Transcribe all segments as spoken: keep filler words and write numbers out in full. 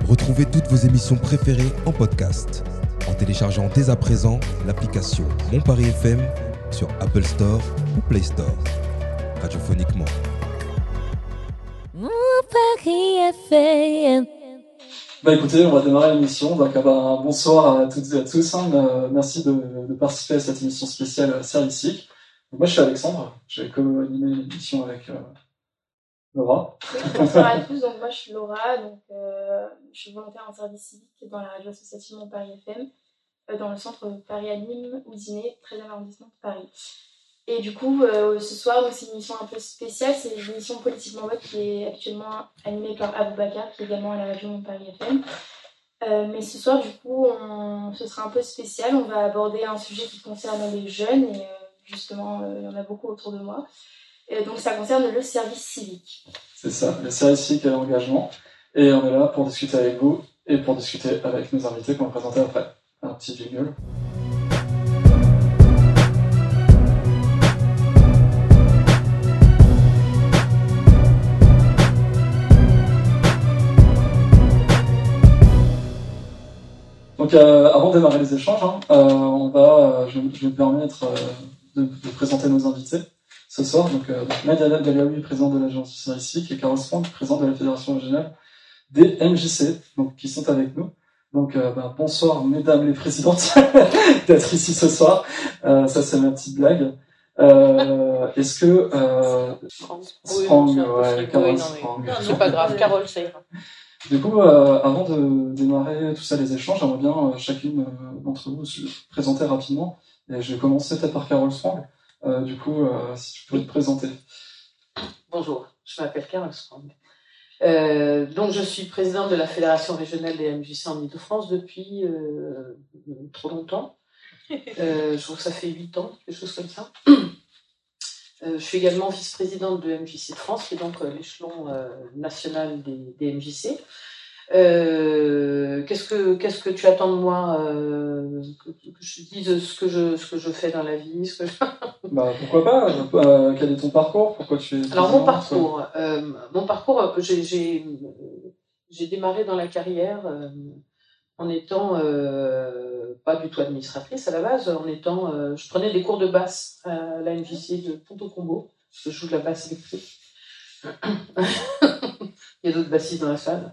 Retrouvez toutes vos émissions préférées en podcast en téléchargeant dès à présent l'application Mon Paris F M sur Apple Store ou Play Store. Radiophoniquement. Mon Paris F M. Bah écoutez, on va démarrer l'émission. Donc euh, bah, bonsoir à toutes et à tous. Hein. Euh, merci de, de participer à cette émission spéciale Service Civique. Moi je suis Alexandre, j'ai co-animé l'émission avec euh, Laura. Oui, bonsoir à tous, donc moi je suis Laura, donc euh, je suis volontaire en service civique dans la radio associative Mon Paris F M, euh, dans le centre Paris-Anime, Houdinet, treizième arrondissement de Paris. Et du coup, euh, ce soir, donc, c'est une émission un peu spéciale, c'est une émission Politiquement Vote qui est actuellement animée par Aboubacar, qui est également à la radio Mon Paris F M. Euh, mais ce soir, du coup, on, ce sera un peu spécial, on va aborder un sujet qui concerne les jeunes, et euh, justement, euh, il y en a beaucoup autour de moi. Et donc ça concerne le service civique. C'est ça, le service civique et l'engagement. Et on est là pour discuter avec vous et pour discuter avec nos invités qu'on va présenter après. Un petit jingle. Donc euh, avant de démarrer les échanges, hein, euh, on va, euh, je, je vais me permettre euh, de, de présenter nos invités ce soir. Donc, euh, Nadia Daliaoui, président de l'agence du service civique, et Carole Franck, président de la Fédération régionale des M J C, donc, qui sont avec nous. Donc, euh, bah, bonsoir, mesdames les présidentes, d'être ici ce soir. Euh, ça, c'est ma petite blague. Euh, est-ce que... Euh, Sprang, oui, ouais, Carole oui, Sprang. Non, c'est pas grave, Carole, ça ira. Du coup, euh, avant de démarrer tout ça, les échanges, j'aimerais bien euh, chacune euh, d'entre vous se présenter rapidement. Et je vais commencer peut-être par Carole Sprang. Euh, du coup, euh, si tu peux te présenter. Bonjour, je m'appelle Carole Sprang. Euh, donc, je suis présidente de la Fédération régionale des M J C en Ile-de-France depuis euh, trop longtemps. Euh, je trouve que ça fait huit ans, quelque chose comme ça. Euh, je suis également vice-présidente de M J C de France, qui est donc euh, l'échelon euh, national des, des M J C. Euh, qu'est-ce que qu'est-ce que tu attends de moi, euh, que, que je dise ce que je ce que je fais dans la vie, ce que je... Bah pourquoi pas, euh, quel est ton parcours, pourquoi tu es... Alors mon parcours, euh, mon parcours, j'ai j'ai j'ai démarré dans la carrière euh, en étant euh, pas du tout administratrice à la base, en étant euh, je prenais des cours de basse à la M J C de Ponto-Combo, parce que je joue de la basse électrique. Il y a d'autres bassistes dans la salle.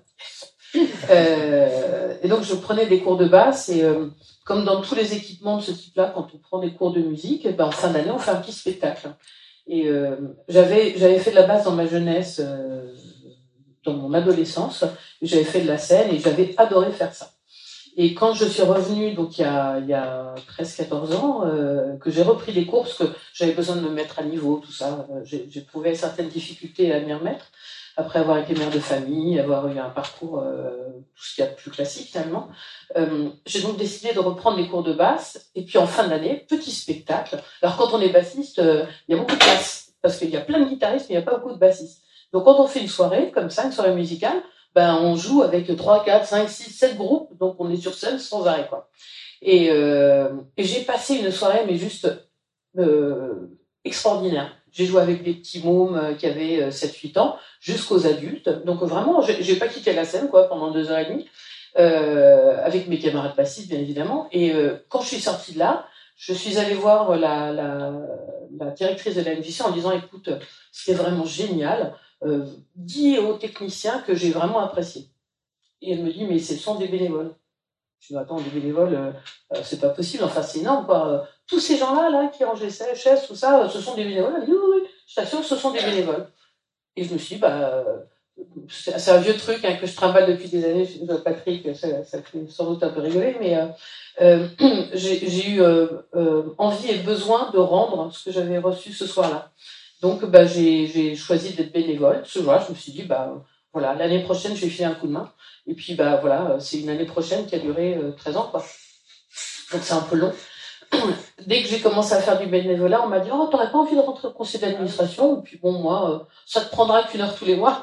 Euh, et donc je prenais des cours de basse et euh, comme dans tous les équipements de ce type-là, quand on prend des cours de musique, ben, en fin d'année on fait un petit spectacle. Et euh, j'avais j'avais fait de la basse dans ma jeunesse, euh, dans mon adolescence, j'avais fait de la scène et j'avais adoré faire ça. Et quand je suis revenue, donc il y a il y a treize quatorze ans, euh, que j'ai repris des cours parce que j'avais besoin de me mettre à niveau, tout ça, j'ai j'éprouvais certaines difficultés à m'y remettre. Après avoir été mère de famille, avoir eu un parcours, euh, tout ce qu'il y a de plus classique finalement, euh, j'ai donc décidé de reprendre les cours de basse. Et puis en fin d'année, petit spectacle. Alors quand on est bassiste, euh, il y a beaucoup de place, parce qu'il y a plein de guitaristes, mais il n'y a pas beaucoup de bassistes. Donc quand on fait une soirée comme ça, une soirée musicale, ben on joue avec trois, quatre, cinq, six, sept groupes, donc on est sur scène sans arrêt, quoi. Et, euh, et j'ai passé une soirée, mais juste euh, extraordinaire. J'ai joué avec des petits mômes qui avaient sept huit ans, jusqu'aux adultes. Donc vraiment, j'ai, j'ai pas quitté la scène quoi pendant deux heures et demie, euh, avec mes camarades bassistes bien évidemment. Et euh, quand je suis sortie de là, je suis allée voir la, la, la directrice de la M J C en disant écoute, c'était vraiment génial, euh, dis aux techniciens que j'ai vraiment apprécié. Et elle me dit mais ce sont des bénévoles. Je dis attends, des bénévoles, euh, c'est pas possible, enfin c'est énorme quoi. Tous ces gens-là là, qui rangent les chaises, tout ça, ce sont des bénévoles. Elle dit oui, oui, je t'assure, ce sont des bénévoles. Et je me suis dit, bah, c'est, c'est un vieux truc hein, que je trimballe depuis des années. Patrick, ça, ça fait sans doute un peu rigoler, mais euh, euh, j'ai, j'ai eu euh, euh, envie et besoin de rendre ce que j'avais reçu ce soir-là. Donc bah, j'ai, j'ai choisi d'être bénévole. Ce jour-là, je me suis dit, bah, voilà, l'année prochaine, je vais filer un coup de main. Et puis, bah, voilà, c'est une année prochaine qui a duré euh, treize ans, quoi. Donc c'est un peu long. Dès que j'ai commencé à faire du bénévolat, on m'a dit « Oh, t'aurais pas envie de rentrer au conseil d'administration ?» Et puis bon, moi, euh, ça te prendra qu'une heure tous les mois.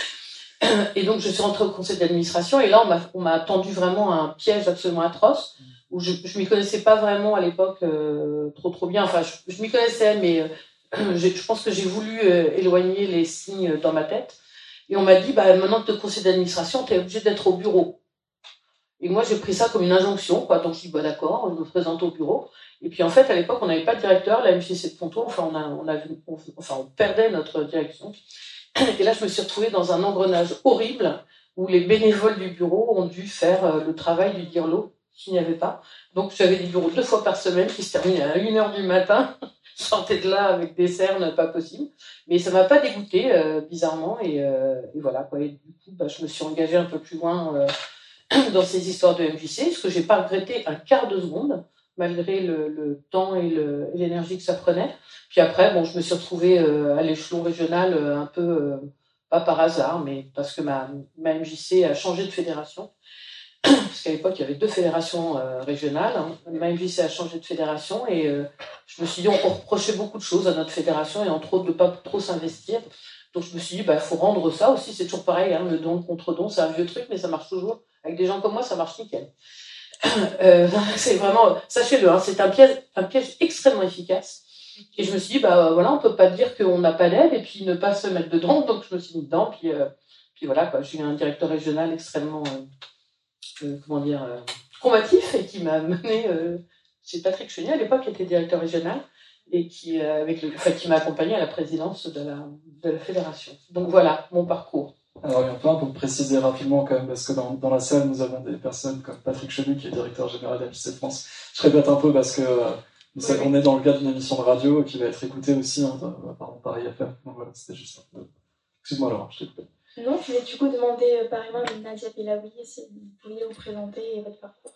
Et donc, je suis rentrée au conseil d'administration et là, on m'a, on m'a tendu vraiment un piège absolument atroce où je, je m'y connaissais pas vraiment à l'époque euh, trop trop bien. Enfin, je, je m'y connaissais, mais euh, je pense que j'ai voulu euh, éloigner les signes dans ma tête. Et on m'a dit, bah, maintenant que tu es au conseil d'administration, tu es obligé d'être au bureau. Et moi, j'ai pris ça comme une injonction, quoi. Donc, je dis, bah, d'accord, je me présente au bureau. Et puis, en fait, à l'époque, on n'avait pas de directeur, la M J C de Ponto. Enfin, on, a, on, a, on, enfin, on perdait notre direction. Et là, je me suis retrouvée dans un engrenage horrible où les bénévoles du bureau ont dû faire le travail du dirlo qu'il n'y avait pas. Donc, j'avais des bureaux deux fois par semaine qui se terminaient à une heure du matin. Je sortais de là avec des cernes pas possible. Mais ça m'a pas dégoûtée, euh, bizarrement. Et, euh, et voilà, quoi. Et du coup, bah, je me suis engagée un peu plus loin euh, dans ces histoires de M J C, ce que j'ai pas regretté un quart de seconde, malgré le, le temps et, le, et l'énergie que ça prenait. Puis après, bon, je me suis retrouvée euh, à l'échelon régional euh, un peu, euh, pas par hasard, mais parce que ma, ma M J C a changé de fédération. Parce qu'à l'époque, il y avait deux fédérations euh, régionales. Hein. Ma M J C a changé de fédération et euh, je me suis dit, on reprochait beaucoup de choses à notre fédération et entre autres de ne pas trop s'investir. Donc je me suis dit, il bah, faut rendre ça aussi, c'est toujours pareil, hein, le don contre don, c'est un vieux truc, mais ça marche toujours. Avec des gens comme moi, ça marche nickel. euh, c'est vraiment, sachez-le, hein, c'est un piège, un piège extrêmement efficace. Et je me suis dit, bah voilà, on peut pas dire qu'on n'a pas d'aide et puis ne pas se mettre dedans. Donc je me suis mis dedans, puis, euh, puis voilà, quoi. J'ai eu un directeur régional extrêmement... Euh, Euh, comment dire, euh, combatif et qui m'a mené euh, chez Patrick Chenier, à l'époque, qui était directeur régional et qui, euh, avec le, enfin, qui m'a accompagné à la présidence de la, de la fédération. Donc voilà, mon parcours. Alors, il y a un point pour préciser rapidement quand même, parce que dans, dans la salle, nous avons des personnes comme Patrick Chenu, qui est directeur général de la M J C France. Je répète un peu parce que euh, nous oui, on oui. est dans le cadre d'une émission de radio qui va être écoutée aussi hein, par Paris F M. Donc voilà, c'était juste ça. Excuse-moi Laura, je t'ai coupé. Non, je voulais du coup demander euh, pareillement à Nadia Belaoui si vous pouviez vous présenter votre parcours.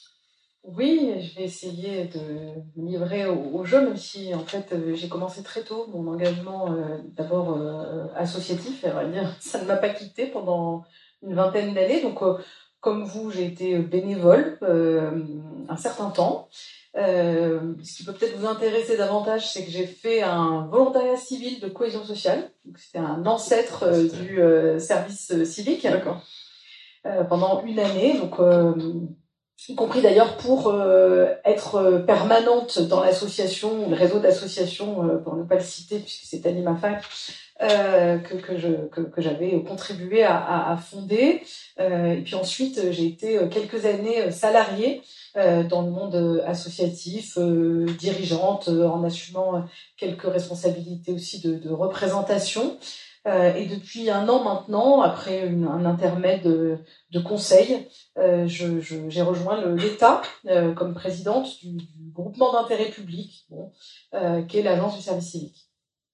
Oui, je vais essayer de me livrer au, au jeu, même si en fait euh, j'ai commencé très tôt mon engagement euh, d'abord euh, associatif, et on va dire ça ne m'a pas quitté pendant une vingtaine d'années. Donc euh, comme vous, j'ai été bénévole euh, un certain temps. Euh, ce qui peut peut-être vous intéresser davantage, c'est que j'ai fait un volontariat civil de cohésion sociale. Donc, c'était un ancêtre euh, du euh, service euh, civique. D'accord. Euh, pendant une année, donc euh, y compris d'ailleurs pour euh, être permanente dans l'association, le réseau d'associations, euh, pour ne pas le citer puisque c'est Animafac, euh, que, que, je, que, que j'avais contribué à, à, à fonder. Euh, et puis ensuite, j'ai été quelques années salariée euh, dans le monde associatif, euh, dirigeante, euh, en assumant quelques responsabilités aussi de, de représentation. Euh, et depuis un an maintenant, après une, un intermède de, de conseil, euh, je, je, j'ai rejoint le, l'État euh, comme présidente du, du groupement d'intérêt public, bon, euh, qui est l'Agence du service civique.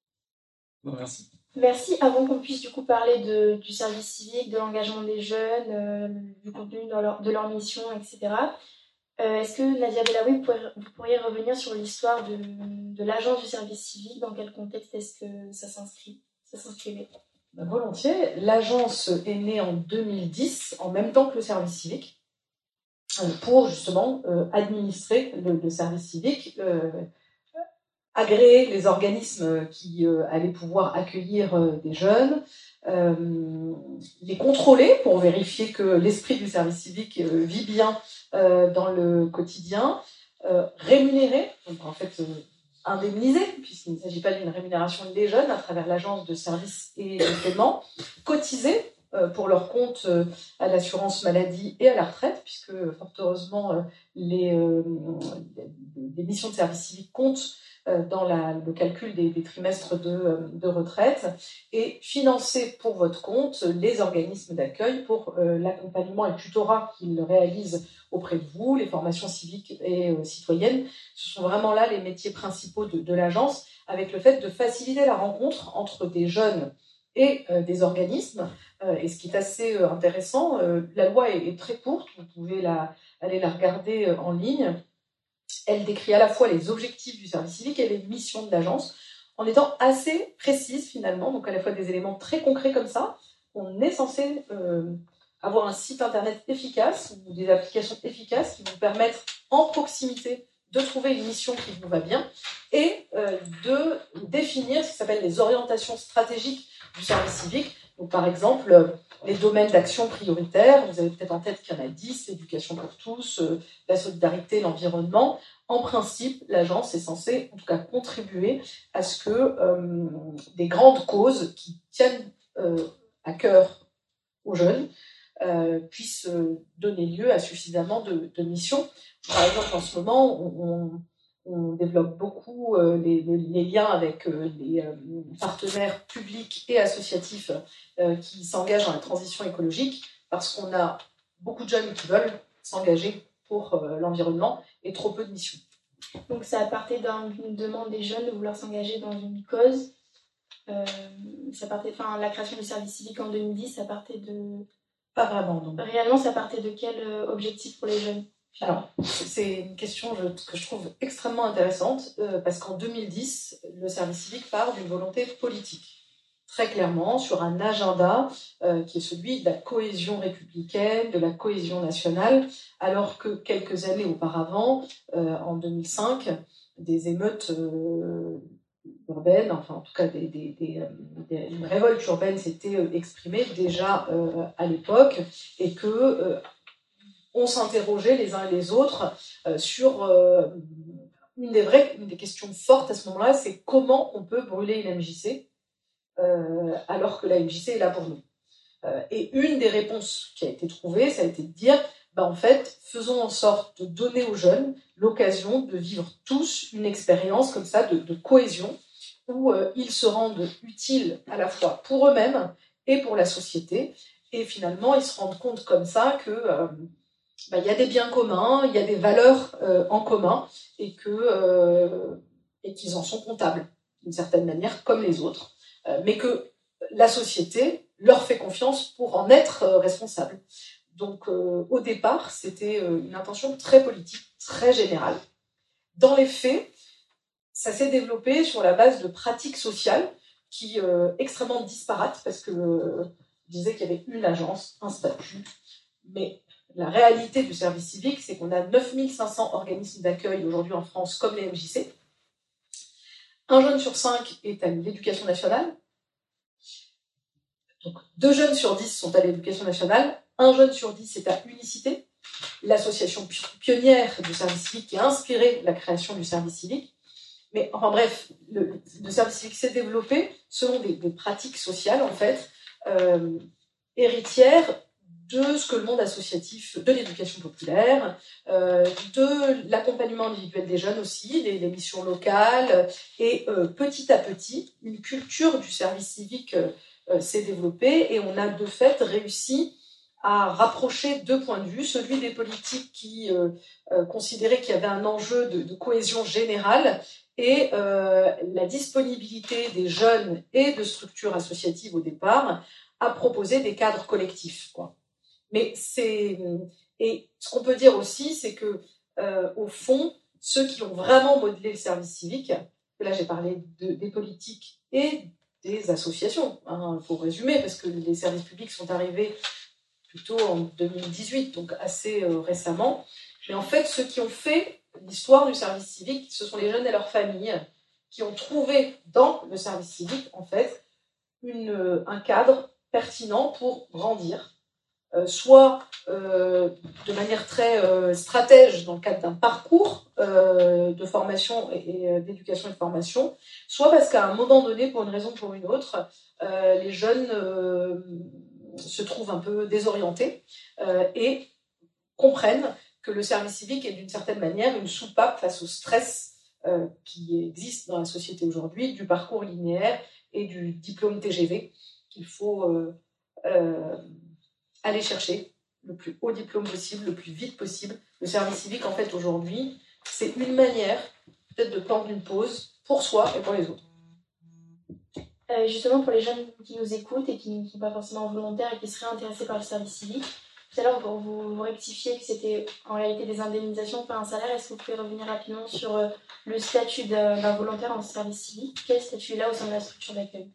Bon, merci. Merci. Avant qu'on puisse du coup parler de, du service civique, de l'engagement des jeunes, euh, du contenu de leur, de leur mission, et cetera, euh, est-ce que Nadia Belaoui, vous pourriez, vous pourriez revenir sur l'histoire de, de l'Agence du service civique? Dans quel contexte est-ce que ça s'inscrit? Ça s'inscrivait. Volontiers. L'agence est née en deux mille dix, en même temps que le service civique, pour justement euh, administrer le, le service civique, euh, agréer les organismes qui euh, allaient pouvoir accueillir euh, des jeunes, euh, les contrôler pour vérifier que l'esprit du service civique euh, vit bien euh, dans le quotidien, euh, rémunérer, donc en fait euh, indemniser, puisqu'il ne s'agit pas d'une rémunération des jeunes à travers l'agence de services et de paiement, cotiser euh, pour leur compte euh, à l'assurance maladie et à la retraite, puisque fort heureusement euh, les, euh, les missions de service civique comptent euh, dans la, le calcul des, des trimestres de, de retraite, et financer pour votre compte les organismes d'accueil pour euh, l'accompagnement et le tutorat qu'ils réalisent auprès de vous, les formations civiques et euh, citoyennes. Ce sont vraiment là les métiers principaux de, de l'agence, avec le fait de faciliter la rencontre entre des jeunes et euh, des organismes. Euh, et ce qui est assez euh, intéressant, euh, la loi est, est très courte, vous pouvez la, aller la regarder euh, en ligne. Elle décrit à la fois les objectifs du service civique et les missions de l'agence, en étant assez précise finalement, donc à la fois des éléments très concrets comme ça. On est censé euh, avoir un site internet efficace ou des applications efficaces qui vous permettent en proximité de trouver une mission qui vous va bien et euh, de définir ce qui s'appelle les orientations stratégiques du service civique. Donc, par exemple, les domaines d'action prioritaires, vous avez peut-être en tête qu'il y en a dix, l'éducation pour tous, euh, la solidarité, l'environnement. En principe, l'agence est censée, en tout cas, contribuer à ce que euh, des grandes causes qui tiennent euh, à cœur aux jeunes euh, puisse euh, donner lieu à suffisamment de, de missions. Par exemple, en ce moment, on, on, on développe beaucoup euh, les, les, les liens avec euh, les euh, partenaires publics et associatifs euh, qui s'engagent dans la transition écologique, parce qu'on a beaucoup de jeunes qui veulent s'engager pour euh, l'environnement et trop peu de missions. Donc ça partait d'une demande des jeunes de vouloir s'engager dans une cause. Euh, ça partait, enfin, la création du service civique en deux mille dix, ça partait de... Pas vraiment, non. Réellement, ça partait de quel objectif pour les jeunes? Alors, c'est une question je, que je trouve extrêmement intéressante, euh, parce qu'en deux mille dix, le service civique part d'une volonté politique. Très clairement, sur un agenda euh, qui est celui de la cohésion républicaine, de la cohésion nationale, alors que quelques années auparavant, euh, en deux mille cinq, des émeutes euh, urbaines, enfin en tout cas des, des, des, des, une révolte urbaine s'était exprimée déjà euh, à l'époque, et que euh, on s'interrogeait les uns et les autres euh, sur euh, une des vraies, une des questions fortes à ce moment-là, c'est comment on peut brûler une M J C Euh, alors que la M J C est là pour nous. Euh, et une des réponses qui a été trouvée, ça a été de dire, bah en fait, faisons en sorte de donner aux jeunes l'occasion de vivre tous une expérience comme ça de, de cohésion, où euh, ils se rendent utiles à la fois pour eux-mêmes et pour la société, et finalement ils se rendent compte comme ça que euh, bah, y a des biens communs, il y a des valeurs euh, en commun, et que euh, et qu'ils en sont comptables d'une certaine manière comme les autres. Euh, mais que la société leur fait confiance pour en être euh, responsable. Donc euh, au départ, c'était euh, une intention très politique, très générale. Dans les faits, ça s'est développé sur la base de pratiques sociales qui euh, extrêmement disparates, parce que euh, je disais qu'il y avait une agence, un statut, mais la réalité du service civique, c'est qu'on a neuf mille cinq cents organismes d'accueil aujourd'hui en France, comme les M J C. Un jeune sur cinq est à l'éducation nationale. Donc, deux jeunes sur dix sont à l'éducation nationale. Un jeune sur dix est à Unicité, l'association pionnière du service civique qui a inspiré la création du service civique. Mais enfin bref, le, le service civique s'est développé selon des, des pratiques sociales, en fait, euh, héritières de ce que le monde associatif, de l'éducation populaire, euh, de l'accompagnement individuel des jeunes aussi, les, les missions locales, et euh, petit à petit, une culture du service civique euh, s'est développée, et on a de fait réussi à rapprocher deux points de vue, celui des politiques qui euh, euh, considéraient qu'il y avait un enjeu de, de cohésion générale, et euh, la disponibilité des jeunes et de structures associatives au départ à proposer des cadres collectifs, quoi. Mais c'est... Et ce qu'on peut dire aussi, c'est que, euh, au fond, ceux qui ont vraiment modelé le service civique, là j'ai parlé de, des politiques et des associations, hein, il faut résumer, parce que les services publics sont arrivés plutôt en deux mille dix-huit, donc assez euh, récemment. Mais en fait, ceux qui ont fait l'histoire du service civique, ce sont les jeunes et leurs familles qui ont trouvé dans le service civique, en fait, une, un cadre pertinent pour grandir. Euh, soit euh, de manière très euh, stratège dans le cadre d'un parcours euh, de formation et, et euh, d'éducation et de formation, soit parce qu'à un moment donné, pour une raison ou pour une autre, euh, les jeunes euh, se trouvent un peu désorientés euh, et comprennent que le service civique est d'une certaine manière une soupape face au stress euh, qui existe dans la société aujourd'hui, du parcours linéaire et du diplôme T G V qu'il faut euh, euh, aller chercher le plus haut diplôme possible, le plus vite possible. Le service civique, en fait, aujourd'hui, c'est une manière peut-être de prendre une pause pour soi et pour les autres. Euh, justement, pour les jeunes qui nous écoutent et qui ne sont pas forcément volontaires et qui seraient intéressés par le service civique, tout à l'heure, vous, vous rectifiez que c'était en réalité des indemnisations, pas un salaire. Est-ce que vous pouvez revenir rapidement sur euh, le statut d'un, d'un volontaire en service civique? Quel statut est là au sein de la structure d'accueil?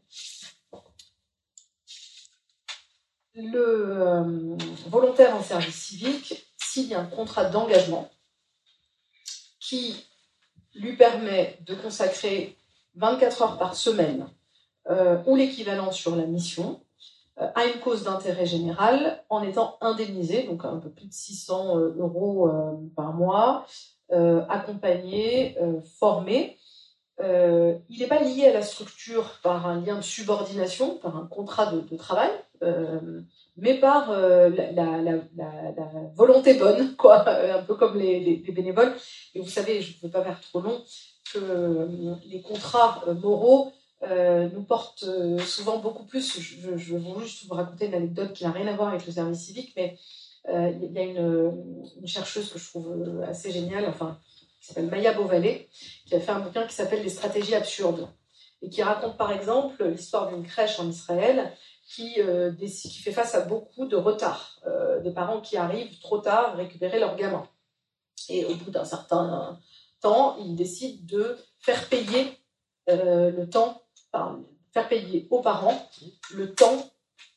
Le euh, volontaire en service civique signe un contrat d'engagement qui lui permet de consacrer vingt-quatre heures par semaine euh, ou l'équivalent sur la mission euh, à une cause d'intérêt général en étant indemnisé, donc un peu plus de six cents euros euh, par mois, euh, accompagné, euh, formé Euh, il n'est pas lié à la structure par un lien de subordination, par un contrat de, de travail, euh, mais par euh, la, la, la, la volonté bonne, quoi, un peu comme les, les, les bénévoles. Et vous savez, je ne veux pas faire trop long, que euh, les contrats euh, moraux euh, nous portent euh, souvent beaucoup plus. Je, je vais juste vous raconter une anecdote qui n'a rien à voir avec le service civique, mais euh, il y a une, une chercheuse que je trouve assez géniale, enfin, qui s'appelle Maya Bovallé, qui a fait un bouquin qui s'appelle « Les stratégies absurdes » et qui raconte par exemple l'histoire d'une crèche en Israël qui, euh, qui fait face à beaucoup de retard, euh, des parents qui arrivent trop tard récupérer leurs gamins. Et au bout d'un certain temps, ils décident de faire payer euh, le temps, enfin, faire payer aux parents le temps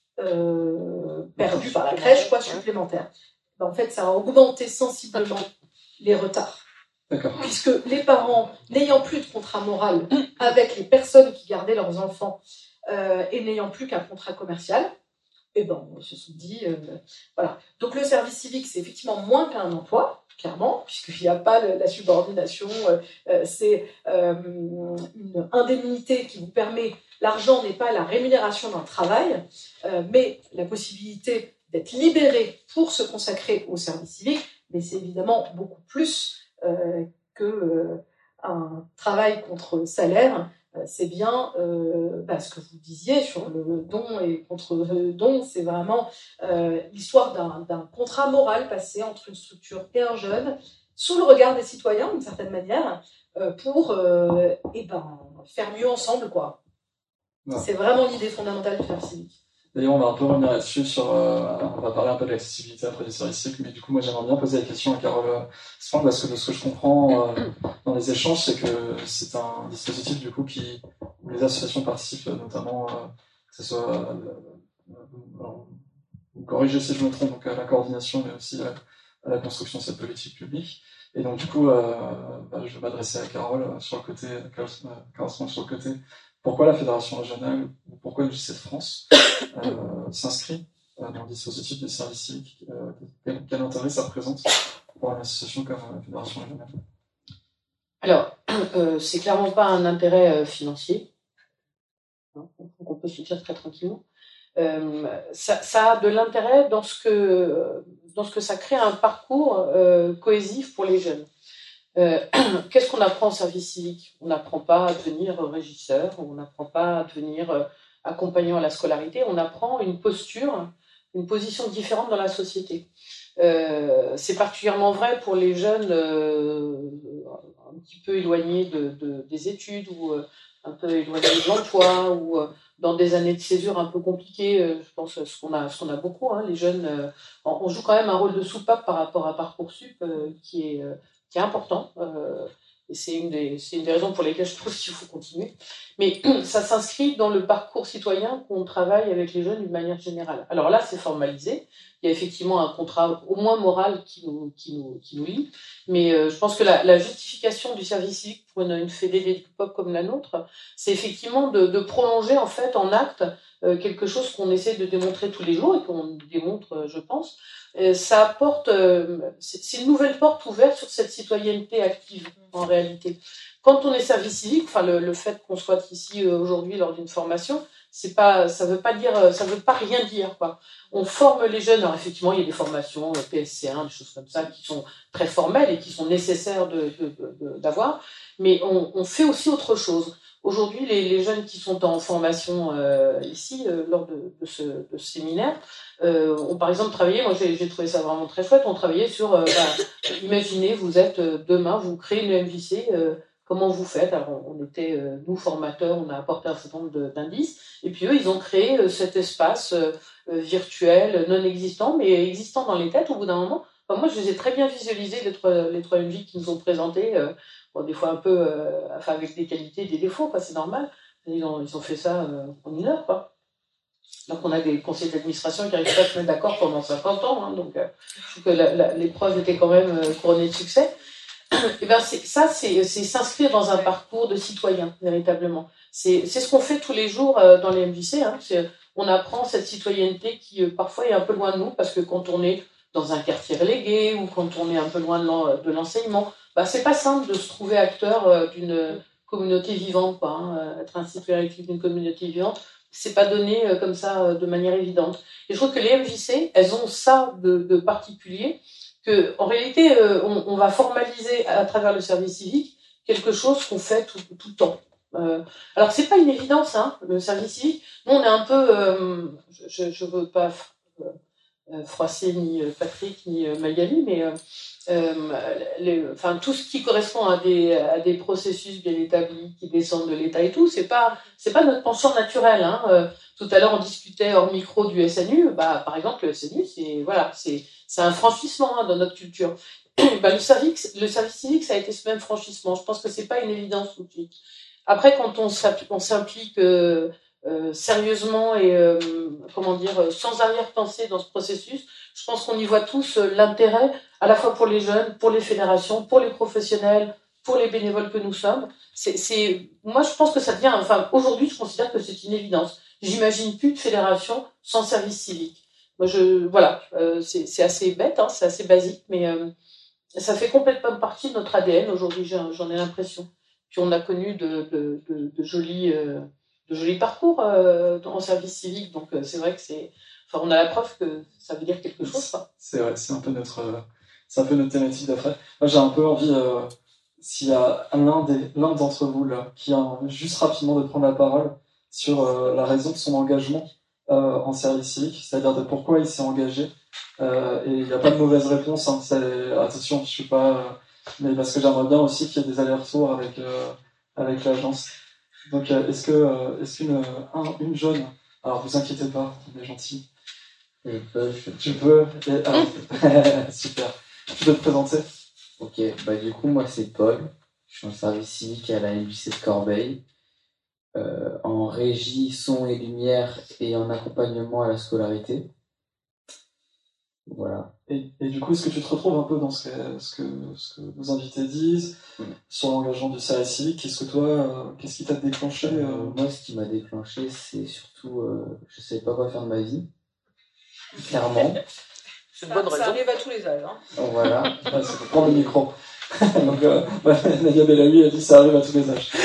euh, perdu par la crèche, quoi, supplémentaire. Ben, en fait, ça a augmenté sensiblement les retards. D'accord. Puisque les parents, n'ayant plus de contrat moral avec les personnes qui gardaient leurs enfants euh, et n'ayant plus qu'un contrat commercial, eh ben, ils se sont dit, euh, voilà. Donc le service civique, c'est effectivement moins qu'un emploi, clairement, puisqu'il n'y a pas le, la subordination, euh, c'est euh, une indemnité qui vous permet, l'argent n'est pas la rémunération d'un travail, euh, mais la possibilité d'être libéré pour se consacrer au service civique, mais c'est évidemment beaucoup plus Euh, que euh, un travail contre salaire, euh, c'est bien euh, bah, ce que vous disiez sur le don et contre le don, c'est vraiment euh, l'histoire d'un, d'un contrat moral passé entre une structure et un jeune, sous le regard des citoyens d'une certaine manière, euh, pour euh, et ben, faire mieux ensemble, quoi. Ouais. C'est vraiment l'idée fondamentale du service civique. D'ailleurs, on va un peu revenir là-dessus, sur, euh, on va parler un peu de l'accessibilité après des services civiques, mais du coup, moi, j'aimerais bien poser la question à Carole Spang, parce que de ce que je comprends euh, dans les échanges, c'est que c'est un dispositif, du coup, qui, où les associations participent, notamment, euh, que ce soit, euh, euh, vous corrigez si je me trompe, donc à la coordination, mais aussi à, à la construction de cette politique publique. Et donc, du coup, euh, bah, je vais m'adresser à Carole sur le côté, Carole, Carole Spang sur le côté. Pourquoi la Fédération régionale, ou pourquoi le J C de France euh, s'inscrit euh, dans le dispositif des services civiques euh, quel, quel intérêt ça représente pour une association comme la Fédération régionale? Alors, euh, c'est clairement pas un intérêt euh, financier, hein, on peut se dire très tranquillement. Euh, ça, ça a de l'intérêt dans ce que, dans ce que ça crée un parcours euh, cohésif pour les jeunes. Euh, qu'est-ce qu'on apprend au service civique? On n'apprend pas à devenir régisseur, on n'apprend pas à devenir euh, accompagnant à la scolarité, on apprend une posture, une position différente dans la société. Euh, c'est particulièrement vrai pour les jeunes euh, un petit peu éloignés de, de, des études ou euh, un peu éloignés de l'emploi ou euh, dans des années de césure un peu compliquées. Euh, je pense ce qu'on a, ce qu'on a beaucoup, hein, les jeunes, euh, on joue quand même un rôle de soupape par rapport à Parcoursup euh, qui est... Euh, qui est important, euh, et c'est une, des, c'est une des raisons pour lesquelles je trouve qu'il faut continuer. Mais ça s'inscrit dans le parcours citoyen qu'on travaille avec les jeunes d'une manière générale. Alors là, c'est formalisé. Il y a effectivement un contrat au moins moral qui nous, qui nous, qui nous lie. Mais euh, je pense que la, la justification du service civique pour une, une fédé d'éduc-pop comme la nôtre, c'est effectivement de, de prolonger en fait en acte euh, quelque chose qu'on essaie de démontrer tous les jours et qu'on démontre, je pense. Euh, ça apporte, euh, c'est, c'est une nouvelle porte ouverte sur cette citoyenneté active en réalité. Quand on est service civique, enfin le, le fait qu'on soit ici euh, aujourd'hui lors d'une formation, c'est pas, ça veut pas dire, ça veut pas rien dire quoi. On forme les jeunes. Alors effectivement, il y a des formations euh, P S C un, des choses comme ça qui sont très formelles et qui sont nécessaires de, de, de, d'avoir, mais on, on fait aussi autre chose. Aujourd'hui, les, les jeunes qui sont en formation euh, ici, euh, lors de, de, ce, de ce séminaire, euh, ont par exemple travaillé, moi j'ai, j'ai trouvé ça vraiment très chouette, on travaillait sur, euh, bah, imaginez, vous êtes euh, demain, vous créez une M J C, euh, comment vous faites? Alors on, on était, euh, nous formateurs, on a apporté un certain nombre de, d'indices, et puis eux, ils ont créé euh, cet espace euh, virtuel, non existant, mais existant dans les têtes au bout d'un moment. Enfin, moi, je les ai très bien visualisés, les trois, les trois M J qui nous ont présentés, euh, bon, des fois un peu, euh, enfin avec des qualités et des défauts, quoi, c'est normal. Ils ont, ils ont fait ça euh, en une heure, quoi. Donc on a des conseils d'administration qui n'arrivent pas à se mettre d'accord pendant cinquante ans, hein, donc euh, je trouve que la, la, l'épreuve était quand même euh, couronnée de succès. Et ben c'est, ça, c'est, c'est s'inscrire dans un parcours de citoyen, véritablement. C'est, c'est ce qu'on fait tous les jours euh, dans les M J C. Hein, c'est, on apprend cette citoyenneté qui euh, parfois est un peu loin de nous, parce que quand on est dans un quartier relégué ou quand on est un peu loin de, l'en, de l'enseignement, bah, c'est pas simple de se trouver acteur euh, d'une, communauté vivante, quoi, hein, être un citoyen actif d'une communauté vivante. C'est pas donné euh, comme ça euh, de manière évidente. Et je trouve que les M J C, elles ont ça de, de particulier, que en réalité, euh, on, on va formaliser à travers le service civique quelque chose qu'on fait tout, tout le temps. Euh, alors c'est pas une évidence, hein, le service civique. Nous, on est un peu, euh, je, je veux pas euh, froisser ni Patrick ni euh, Magali, mais euh, euh, les, enfin tout ce qui correspond à des à des processus bien établis qui descendent de l'État et tout, c'est pas c'est pas notre penchant naturel. Hein. Euh, tout à l'heure, on discutait hors micro du S N U. Bah, par exemple, le S N U, c'est voilà, c'est c'est un franchissement hein, dans notre culture. Bah, le service le service civique, ça a été ce même franchissement. Je pense que c'est pas une évidence tout de suite. Après, quand on s'implique, on s'implique euh, euh, sérieusement et euh, comment dire sans arrière-pensée dans ce processus, je pense qu'on y voit tous euh, l'intérêt, à la fois pour les jeunes, pour les fédérations, pour les professionnels, pour les bénévoles que nous sommes. C'est, c'est, moi, je pense que ça devient, enfin, aujourd'hui, je considère que c'est une évidence. J'imagine plus de fédération sans service civique. Moi, je, voilà, euh, c'est, c'est assez bête, hein, c'est assez basique, mais euh, ça fait complètement partie de notre A D N aujourd'hui. J'en, j'en ai l'impression. Puis on a connu de, de, de, de jolis, euh, de jolis parcours euh, en service civique, donc euh, c'est vrai que c'est, enfin, on a la preuve que ça veut dire quelque chose. Quoi. C'est vrai, c'est un peu notre, euh, c'est un peu notre thématique d'après. Moi, j'ai un peu envie, euh, s'il y a l'un des, l'un d'entre vous là, qui a envie juste rapidement de prendre la parole sur euh, la raison de son engagement euh, en service civique, c'est-à-dire de pourquoi il s'est engagé. Euh, et il n'y a pas de mauvaise réponse. Hein, c'est, attention, je suis pas, euh, mais parce que j'aimerais bien aussi qu'il y ait des allers-retours avec euh, avec l'agence. Donc, euh, est-ce que, euh, est-ce qu'une un, une jeune, alors vous inquiétez pas, on est gentil. Je peux, je peux. Tu peux. Et, ah, super. Tu peux te présenter? Ok, bah du coup, moi c'est Paul. Je suis en service civique à la M J C de Corbeil, euh, en régie son et lumière et en accompagnement à la scolarité. Voilà. Et, et du coup, est-ce que tu te retrouves un peu dans ce que, ce que, ce que nos invités disent mmh. sur l'engagement du service civique? Qu'est-ce que toi, euh, qu'est-ce qui t'a déclenché euh... Euh, Moi, ce qui m'a déclenché, c'est surtout, euh, je savais pas quoi faire de ma vie. Clairement. C'est une bonne ça, raison. Ça arrive à tous les âges. Hein. Voilà. Ah, c'est pour prendre le micro. Donc, euh, Nadia Bellaoui a dit ça arrive à tous les âges.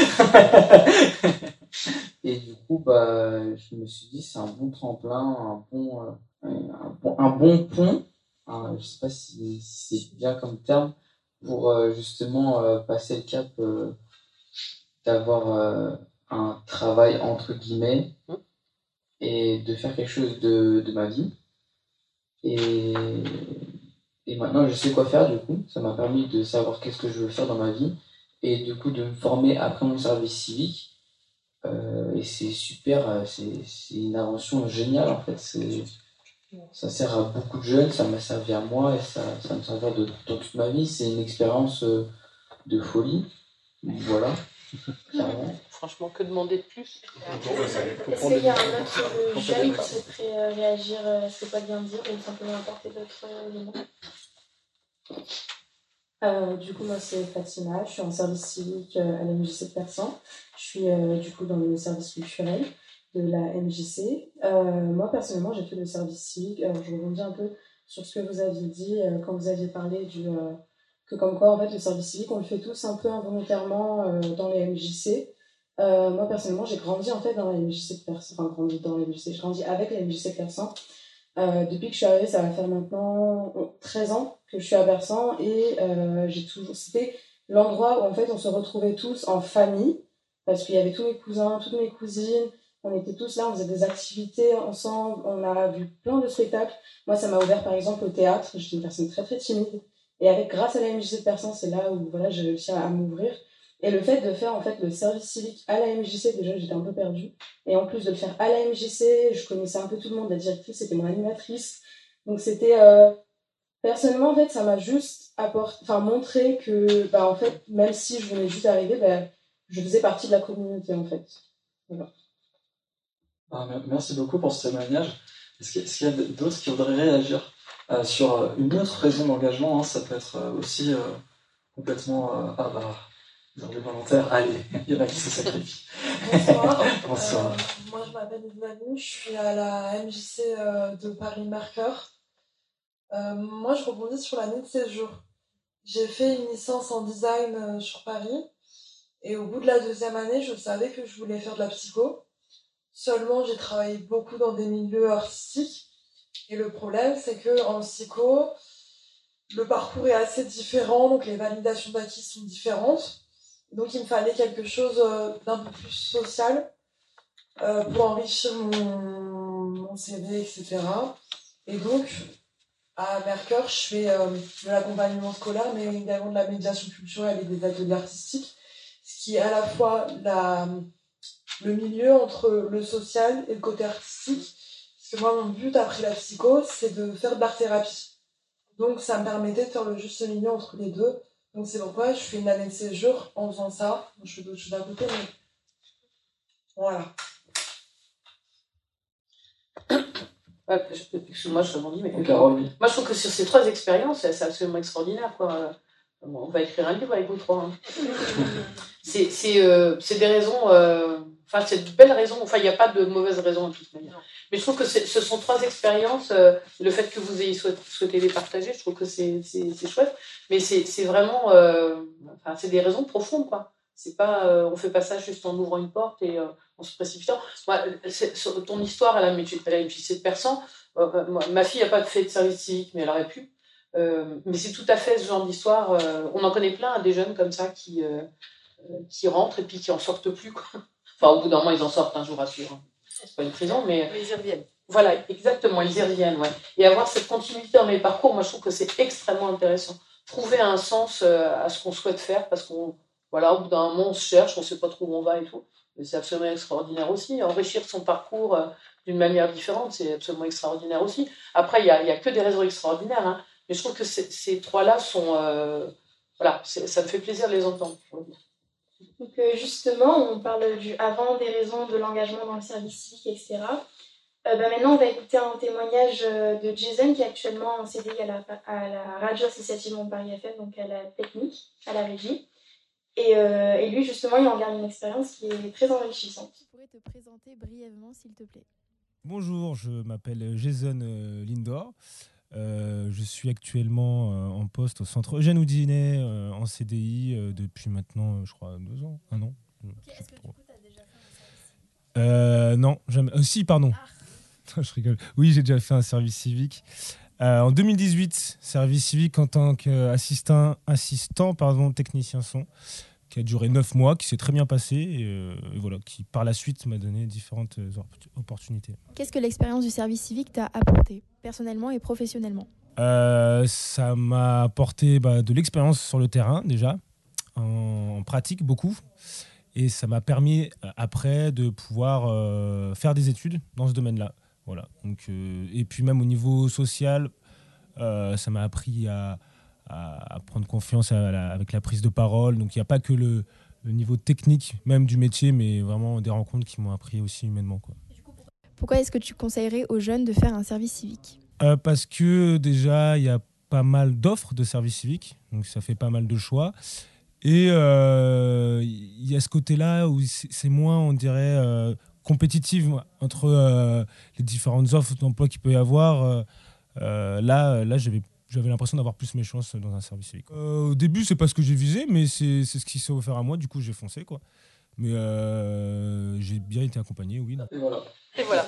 Et du coup, bah, je me suis dit, c'est un bon tremplin, un bon, euh, un bon, un bon pont. Hein, je sais pas si, si c'est bien comme terme pour euh, justement euh, passer le cap euh, d'avoir euh, un travail entre guillemets et de faire quelque chose de, de ma vie. Et, et maintenant, je sais quoi faire, du coup. Ça m'a permis de savoir qu'est-ce que je veux faire dans ma vie et du coup de me former après mon service civique. Euh, et c'est super, c'est, c'est une invention géniale en fait. C'est, ça sert à beaucoup de jeunes, ça m'a servi à moi et ça, ça me servira de, dans toute ma vie. C'est une expérience de folie. Voilà. Clairement. Franchement, que demander de plus? Est-ce qu'il y a un autre jeune qui souhaiterait réagir à ce que Paul vient de dire ou simplement apporter d'autres éléments? Euh, du coup, moi, c'est Fatima, je suis en service civique euh, à la M J C de Persan. Je suis euh, du coup dans le service culturel de la M J C. Euh, moi, personnellement, j'ai fait le service civique. Alors, je rebondis un peu sur ce que vous aviez dit euh, quand vous aviez parlé du, euh, que comme quoi, en fait, le service civique, on le fait tous un peu involontairement euh, dans les M J C. Euh, moi, personnellement, j'ai grandi en fait dans la M J C de Persan. Enfin, grandi dans la M J C, j'ai grandi avec la M J C de Persan. Euh, depuis que je suis arrivée, ça va faire maintenant treize ans que je suis à Persan et euh, j'ai toujours, c'était l'endroit où en fait on se retrouvait tous en famille parce qu'il y avait tous mes cousins, toutes mes cousines, on était tous là, on faisait des activités ensemble, on a vu plein de spectacles. Moi, ça m'a ouvert par exemple au théâtre, j'étais une personne très très timide et avec grâce à la M J C de Persan, c'est là où voilà, j'ai réussi à, à m'ouvrir. Et le fait de faire en fait le service civique à la M J C, déjà j'étais un peu perdue. Et en plus de le faire à la M J C, je connaissais un peu tout le monde. La directrice, c'était mon animatrice. Donc c'était... Euh... Personnellement, en fait, ça m'a juste apporté, enfin, montré que, bah, en fait, même si je venais juste d'arriver, bah, je faisais partie de la communauté, en fait. Voilà. Ah, merci beaucoup pour ce témoignage. Est-ce qu'il y a, est-ce qu'il y a d'autres qui voudraient réagir euh, sur une autre raison d'engagement, hein? Ça peut être aussi euh, complètement... Euh, ah bah... Dans les volontaires, allez, il y en a qui se sacrifient. Bonsoir. Bonsoir. Euh, moi, je m'appelle Yvonne, je suis à la M J C euh, de Paris Marqueur. Euh, moi, je rebondis sur l'année de séjour. J'ai fait une licence en design euh, sur Paris Et au bout de la deuxième année, je savais que je voulais faire de la psycho. Seulement, j'ai travaillé beaucoup dans des milieux artistiques. Et le problème, c'est qu'en psycho, le parcours est assez différent, donc les validations d'acquis sont différentes. Donc, il me fallait quelque chose d'un peu plus social euh, pour enrichir mon, mon C V, et cetera. Et donc, à Mercœur, je fais euh, de l'accompagnement scolaire, mais également de la médiation culturelle et des ateliers artistiques, ce qui est à la fois la, le milieu entre le social et le côté artistique. Parce que moi, mon but après la psycho, c'est de faire de l'art-thérapie. Donc, ça me permettait de faire le juste milieu entre les deux. Donc, c'est pourquoi je fais une année de séjour en faisant ça. Je fais d'autres choses à côté, mais voilà. Ouais, excuse-moi, je rebondis, mais Donc, Carole, oui. moi je trouve que sur ces trois expériences, c'est absolument extraordinaire, quoi. On va écrire un livre avec vous trois. Hein. c'est, c'est, euh, c'est des raisons, euh, enfin c'est de belles raisons, enfin il n'y a pas de mauvaises raisons de toute manière. Mais je trouve que c'est, ce sont trois expériences, euh, le fait que vous ayez souhaité, souhaité les partager, je trouve que c'est, c'est, c'est chouette, mais c'est, c'est vraiment, euh, enfin c'est des raisons profondes, quoi. C'est pas, euh, on fait pas ça juste en ouvrant une porte et euh, en se précipitant. Moi, c'est, ton histoire à la, à la M J C de Persan, euh, moi, ma fille n'a pas fait de service civique, mais elle aurait pu. Euh, mais c'est tout à fait ce genre d'histoire. Euh, on en connaît plein, des jeunes comme ça qui, euh, qui rentrent et puis qui en sortent plus, quoi. Enfin, au bout d'un moment, ils en sortent, hein, je vous rassure. C'est pas une prison, mais. Mais ils y reviennent. Voilà, exactement, ils y reviennent, ouais. Et avoir cette continuité dans les parcours, moi, je trouve que c'est extrêmement intéressant. Trouver un sens euh, à ce qu'on souhaite faire, parce qu'on. Voilà, au bout d'un moment, on se cherche, on ne sait pas trop où on va et tout. Mais c'est absolument extraordinaire aussi. Enrichir son parcours euh, d'une manière différente, c'est absolument extraordinaire aussi. Après, il n'y a, y a que des raisons extraordinaires, hein. Mais je trouve que ces, ces trois-là sont... Euh, voilà, ça me fait plaisir de les entendre. Donc euh, justement, on parle du avant, des raisons de l'engagement dans le service civique, et cetera. Euh, bah maintenant, on va écouter un témoignage de Jason qui est actuellement en C D I à la, à la radio associative Montparis F M, donc à la technique, à la régie. Et, euh, et lui, justement, il en garde une expérience qui est très enrichissante. Tu pourrais te présenter brièvement, s'il te plaît. Bonjour, je m'appelle Jason euh, Lindor. Euh, je suis actuellement euh, en poste au centre Eugène Houdinet euh, en C D I euh, depuis maintenant, euh, je crois, deux ans, un an. Okay, est-ce que du coup, tu as déjà fait un service civique euh, Non, jamais. Euh, si, pardon. Ah. Je rigole. Oui, j'ai déjà fait un service civique. Euh, en deux mille dix-huit, service civique en tant qu'assistant assistant, pardon, technicien son, qui a duré neuf mois, qui s'est très bien passé et, euh, et voilà, qui par la suite m'a donné différentes opportunités. Qu'est-ce que l'expérience du service civique t'a apporté, personnellement et professionnellement ? euh, Ça m'a apporté bah, de l'expérience sur le terrain déjà, en, en pratique beaucoup, et ça m'a permis après de pouvoir euh, faire des études dans ce domaine-là. Voilà. Donc, euh, et puis même au niveau social, euh, ça m'a appris à, à, à prendre confiance à la, avec la prise de parole. Donc il n'y a pas que le, le niveau technique même du métier, mais vraiment des rencontres qui m'ont appris aussi humainement, quoi. Pourquoi est-ce que tu conseillerais aux jeunes de faire un service civique ? euh, Parce que déjà, il y a pas mal d'offres de service civique, donc ça fait pas mal de choix. Et il euh, y a ce côté-là où c'est, c'est moins, on dirait... Euh, compétitive entre euh, les différentes offres d'emploi qu'il peut y avoir. Euh, euh, là, là j'avais, j'avais l'impression d'avoir plus mes chances dans un service civique. Euh, au début, c'est pas ce que j'ai visé, mais c'est, c'est ce qui s'est offert à moi. Du coup, j'ai foncé, quoi. Mais euh, j'ai bien été accompagné, oui. Et voilà. Et voilà.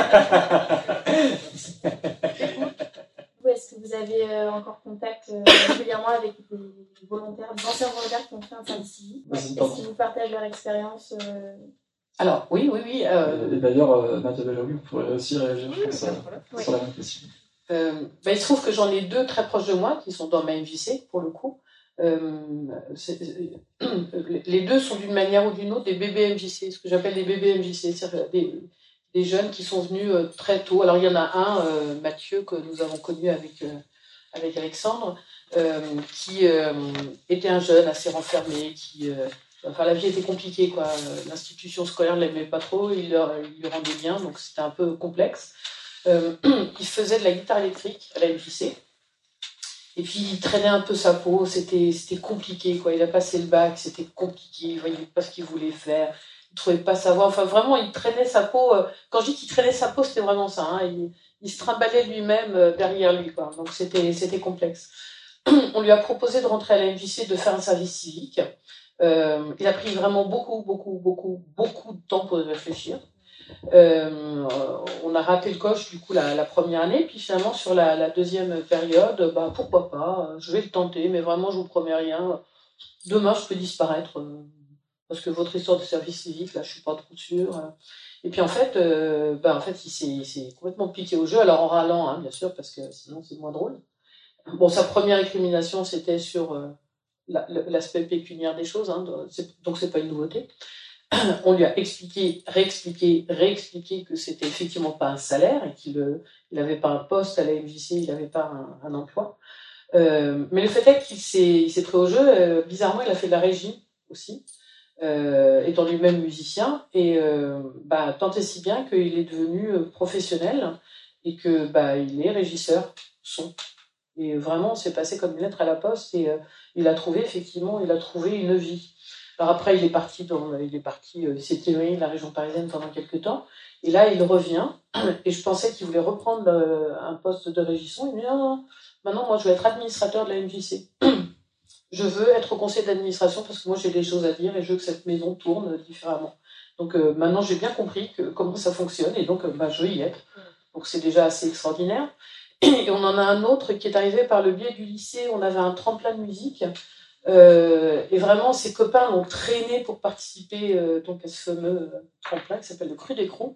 Est-ce que vous avez euh, encore contact euh, régulièrement avec des volontaires, des anciens volontaires qui ont fait un service civique ? Est-ce qu'ils vous partagent leur expérience euh... Alors, oui, oui, oui. Euh... Et, et d'ailleurs, euh, Nadia Bellaoui, vous pourrez aussi réagir oui, sur, oui. sur la même question. Euh, bah, il se trouve que j'en ai deux très proches de moi qui sont dans ma M J C, pour le coup. Euh, c'est, les deux sont d'une manière ou d'une autre des bébés M J C, ce que j'appelle des bébés M J C, c'est-à-dire des, des jeunes qui sont venus euh, très tôt. Alors, il y en a un, euh, Mathieu, que nous avons connu avec, euh, avec Alexandre, euh, qui euh, était un jeune assez renfermé, qui... Euh, Enfin, la vie était compliquée, quoi. L'institution scolaire ne l'aimait pas trop, il, leur, il lui rendait bien, donc c'était un peu complexe. Euh, il faisait de la guitare électrique à la M J C. Et puis, il traînait un peu sa peau, c'était, c'était compliqué, quoi. Il a passé le bac, c'était compliqué, il ne voyait pas ce qu'il voulait faire, il ne trouvait pas savoir. Enfin, vraiment, il traînait sa peau. Quand je dis qu'il traînait sa peau, c'était vraiment ça, hein. Il, il se trimballait lui-même derrière lui, quoi. Donc, c'était, c'était complexe. On lui a proposé de rentrer à la M J C, de faire un service civique. Euh, il a pris vraiment beaucoup, beaucoup, beaucoup, beaucoup de temps pour y réfléchir. Euh, on a raté le coche du coup la, la première année, puis finalement sur la, la deuxième période, bah, pourquoi pas, je vais le tenter, mais vraiment je vous promets rien. Demain je peux disparaître euh, parce que votre histoire de service civique, là je suis pas trop sûre. Et puis en fait, euh, bah, en fait il s'est, il s'est complètement piqué au jeu, alors en râlant hein, bien sûr, parce que sinon c'est moins drôle. Bon, sa première récrimination c'était sur euh, la, l'aspect pécuniaire des choses, hein, c'est, donc c'est pas une nouveauté. On lui a expliqué, réexpliqué, réexpliqué que c'était effectivement pas un salaire et qu'il n'avait pas un poste à la M J C, il n'avait pas un, un emploi. Euh, mais le fait est qu'il s'est, il s'est pris au jeu. Euh, bizarrement, il a fait de la régie aussi, euh, étant lui-même musicien. Et euh, bah, tant et si bien qu'il est devenu professionnel et que bah, il est régisseur son. Et vraiment, c'est passé comme une lettre à la poste. Et euh, il a trouvé effectivement, il a trouvé une vie. Alors après, il est parti, dans, il est parti, euh, il s'est éloigné de la région parisienne pendant quelques temps. Et là, il revient. Et je pensais qu'il voulait reprendre euh, un poste de régisson. Il me dit non, non, maintenant, moi, je veux être administrateur de la M J C. Je veux être au conseil d'administration parce que moi, j'ai des choses à dire et je veux que cette maison tourne différemment. Donc euh, maintenant, j'ai bien compris que, comment ça fonctionne et donc euh, bah, je veux y être. Donc c'est déjà assez extraordinaire. Et on en a un autre qui est arrivé par le biais du lycée. On avait un tremplin de musique. Euh, et vraiment, ses copains l'ont traîné pour participer euh, donc à ce fameux euh, tremplin qui s'appelle le Cru d'Écrou.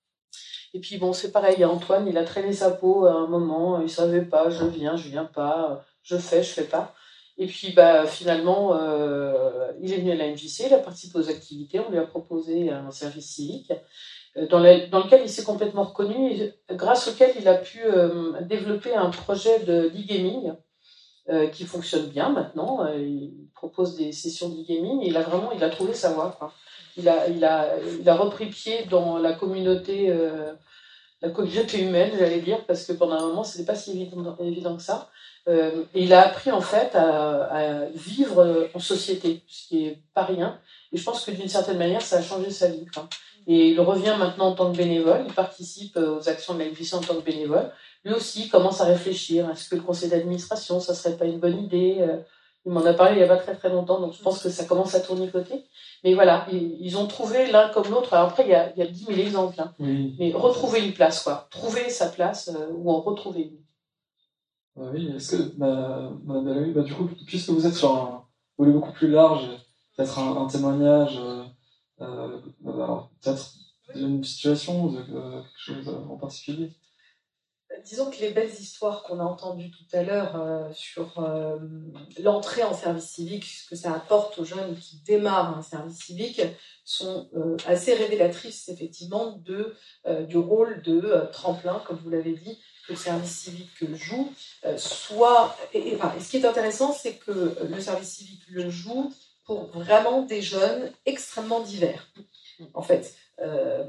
Et puis bon, c'est pareil, Antoine, il a traîné sa peau à un moment, il savait pas, je viens, je viens pas, je fais, je fais pas. Et puis bah finalement, euh, il est venu à la M J C, il a participé aux activités, on lui a proposé un service civique euh, dans, la, dans lequel il s'est complètement reconnu, et grâce auquel il a pu euh, développer un projet de d'e-gaming. Euh, qui fonctionne bien maintenant. Euh, il propose des sessions d'e-gaming et il a vraiment il a trouvé sa voie. Quoi. Il, a, il, a, il a repris pied dans la communauté, euh, la communauté humaine, j'allais dire, parce que pendant un moment, ce n'était pas si évident, évident que ça. Euh, et il a appris en fait à, à vivre en société, ce qui n'est pas rien. Et je pense que d'une certaine manière, ça a changé sa vie. Quoi. Et il revient maintenant en tant que bénévole, il participe aux actions de la M J C en tant que bénévole. Lui aussi commence à réfléchir, est-ce que le conseil d'administration, ça serait pas une bonne idée? Il m'en a parlé il n'y a pas très très longtemps, donc je pense que ça commence à tournicoter. Mais voilà, ils ont trouvé l'un comme l'autre. Alors après, il y a, il y a dix mille exemples. Hein. Oui. Mais retrouver une place, quoi. Trouver sa place euh, ou en retrouver une. Euh, oui, est-ce que, bah, Madame Balawi, bah, du coup, puisque vous êtes sur un volet beaucoup plus large, peut-être un, un témoignage, euh, euh, alors peut-être d'une situation ou de euh, quelque chose en particulier. Disons que les belles histoires qu'on a entendues tout à l'heure euh, sur euh, l'entrée en service civique, ce que ça apporte aux jeunes qui démarrent un service civique, sont euh, assez révélatrices effectivement de, euh, du rôle de euh, tremplin, comme vous l'avez dit, que le service civique joue. Euh, soit, et, et, enfin, et ce qui est intéressant, c'est que le service civique le joue pour vraiment des jeunes extrêmement divers. En fait, euh,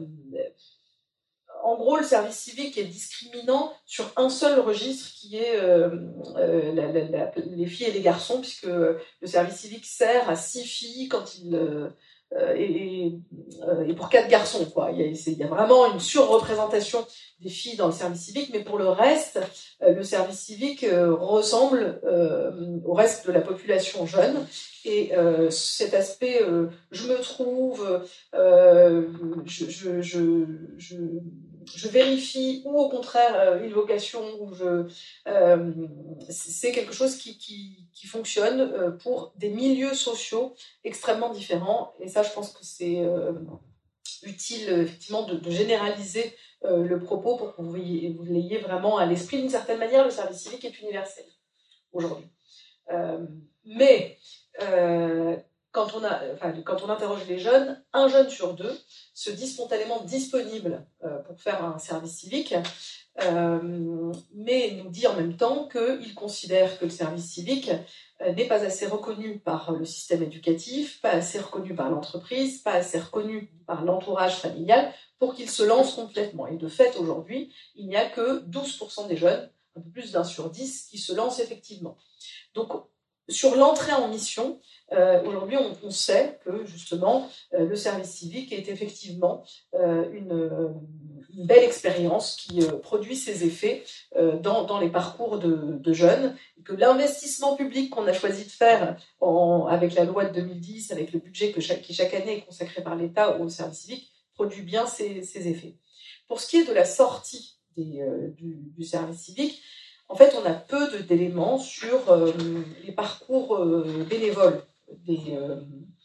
en gros, le service civique est discriminant sur un seul registre qui est euh, euh, la, la, la, les filles et les garçons, puisque le service civique sert à six filles quand il, euh, et, et, et pour quatre garçons. Quoi. Il, y a, il y a vraiment une surreprésentation des filles dans le service civique, mais pour le reste, le service civique euh, ressemble euh, au reste de la population jeune. Et euh, cet aspect, euh, je me trouve, euh, je, je, je, je, je vérifie, ou au contraire une vocation, où je, euh, c'est quelque chose qui, qui, qui fonctionne pour des milieux sociaux extrêmement différents. Et ça, je pense que c'est euh, utile effectivement de, de généraliser euh, le propos pour que vous, vous l'ayez vraiment à l'esprit. D'une certaine manière, le service civique est universel aujourd'hui. Euh, mais euh, quand on a, enfin, quand on interroge les jeunes, un jeune sur deux se dit spontanément disponible euh, pour faire un service civique, euh, mais nous dit en même temps qu'il considère que le service civique euh, n'est pas assez reconnu par le système éducatif, pas assez reconnu par l'entreprise, pas assez reconnu par l'entourage familial pour qu'il se lance complètement. Et de fait, aujourd'hui, il n'y a que douze pour cent des jeunes, un peu plus d'un sur dix, qui se lancent effectivement. Donc, sur l'entrée en mission, euh, aujourd'hui, on, on sait que, justement, euh, le service civique est effectivement euh, une, une belle expérience qui euh, produit ses effets euh, dans, dans les parcours de, de jeunes, et que l'investissement public qu'on a choisi de faire en, avec la loi de deux mille dix, avec le budget que chaque, qui chaque année est consacré par l'État au service civique, produit bien ses, ses effets. Pour ce qui est de la sortie des, euh, du, du service civique, en fait, on a peu de, d'éléments sur euh, les parcours euh, bénévoles des, euh,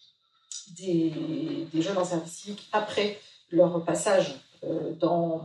des, des jeunes en service civique après leur passage euh, dans,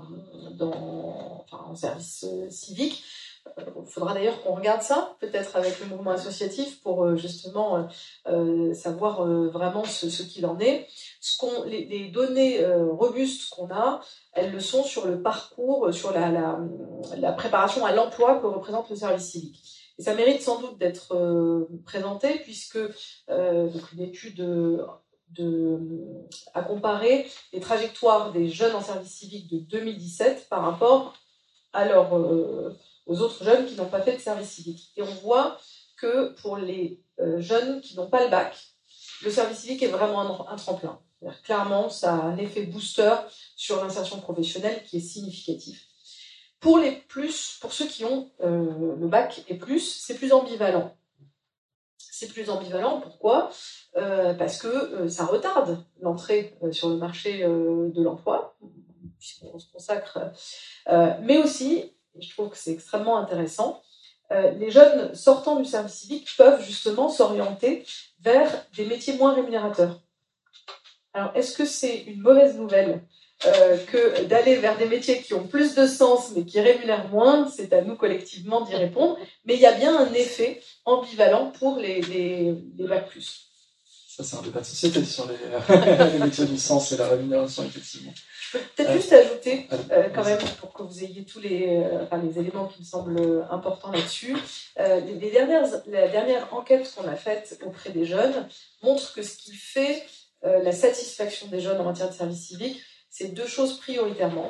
dans, enfin, en service euh, civique. Il faudra d'ailleurs qu'on regarde ça, peut-être avec le mouvement associatif, pour euh, justement euh, savoir euh, vraiment ce, ce qu'il en est. Ce qu'on, les, les données euh, robustes qu'on a, elles le sont sur le parcours, sur la, la, la préparation à l'emploi que représente le service civique. Et ça mérite sans doute d'être euh, présenté, puisque euh, donc une étude de, de, a comparé les trajectoires des jeunes en service civique de deux mille dix-sept par rapport à leur... Euh, aux autres jeunes qui n'ont pas fait de service civique. Et on voit que pour les euh, jeunes qui n'ont pas le bac, le service civique est vraiment un, un tremplin. C'est-à-dire, clairement, ça a un effet booster sur l'insertion professionnelle qui est significatif. Pour les plus, pour ceux qui ont euh, le bac et plus, c'est plus ambivalent. C'est plus ambivalent, pourquoi ? euh, Parce que euh, ça retarde l'entrée euh, sur le marché euh, de l'emploi, puisqu'on se consacre, euh, mais aussi, et je trouve que c'est extrêmement intéressant, euh, les jeunes sortant du service civique peuvent justement s'orienter vers des métiers moins rémunérateurs. Alors, est-ce que c'est une mauvaise nouvelle euh, que d'aller vers des métiers qui ont plus de sens mais qui rémunèrent moins? C'est à nous collectivement d'y répondre. Mais il y a bien un effet ambivalent pour les, les, les bac plus. Ça, c'est un débat de société sur les, les métiers du sens et la rémunération, effectivement. Je peux peut-être euh, juste ajouter, euh, quand même, pour que vous ayez tous les, euh, enfin, les éléments qui me semblent importants là-dessus. Euh, les, les dernières, la dernière enquête qu'on a faite auprès des jeunes montre que ce qui fait euh, la satisfaction des jeunes en matière de service civique, c'est deux choses prioritairement.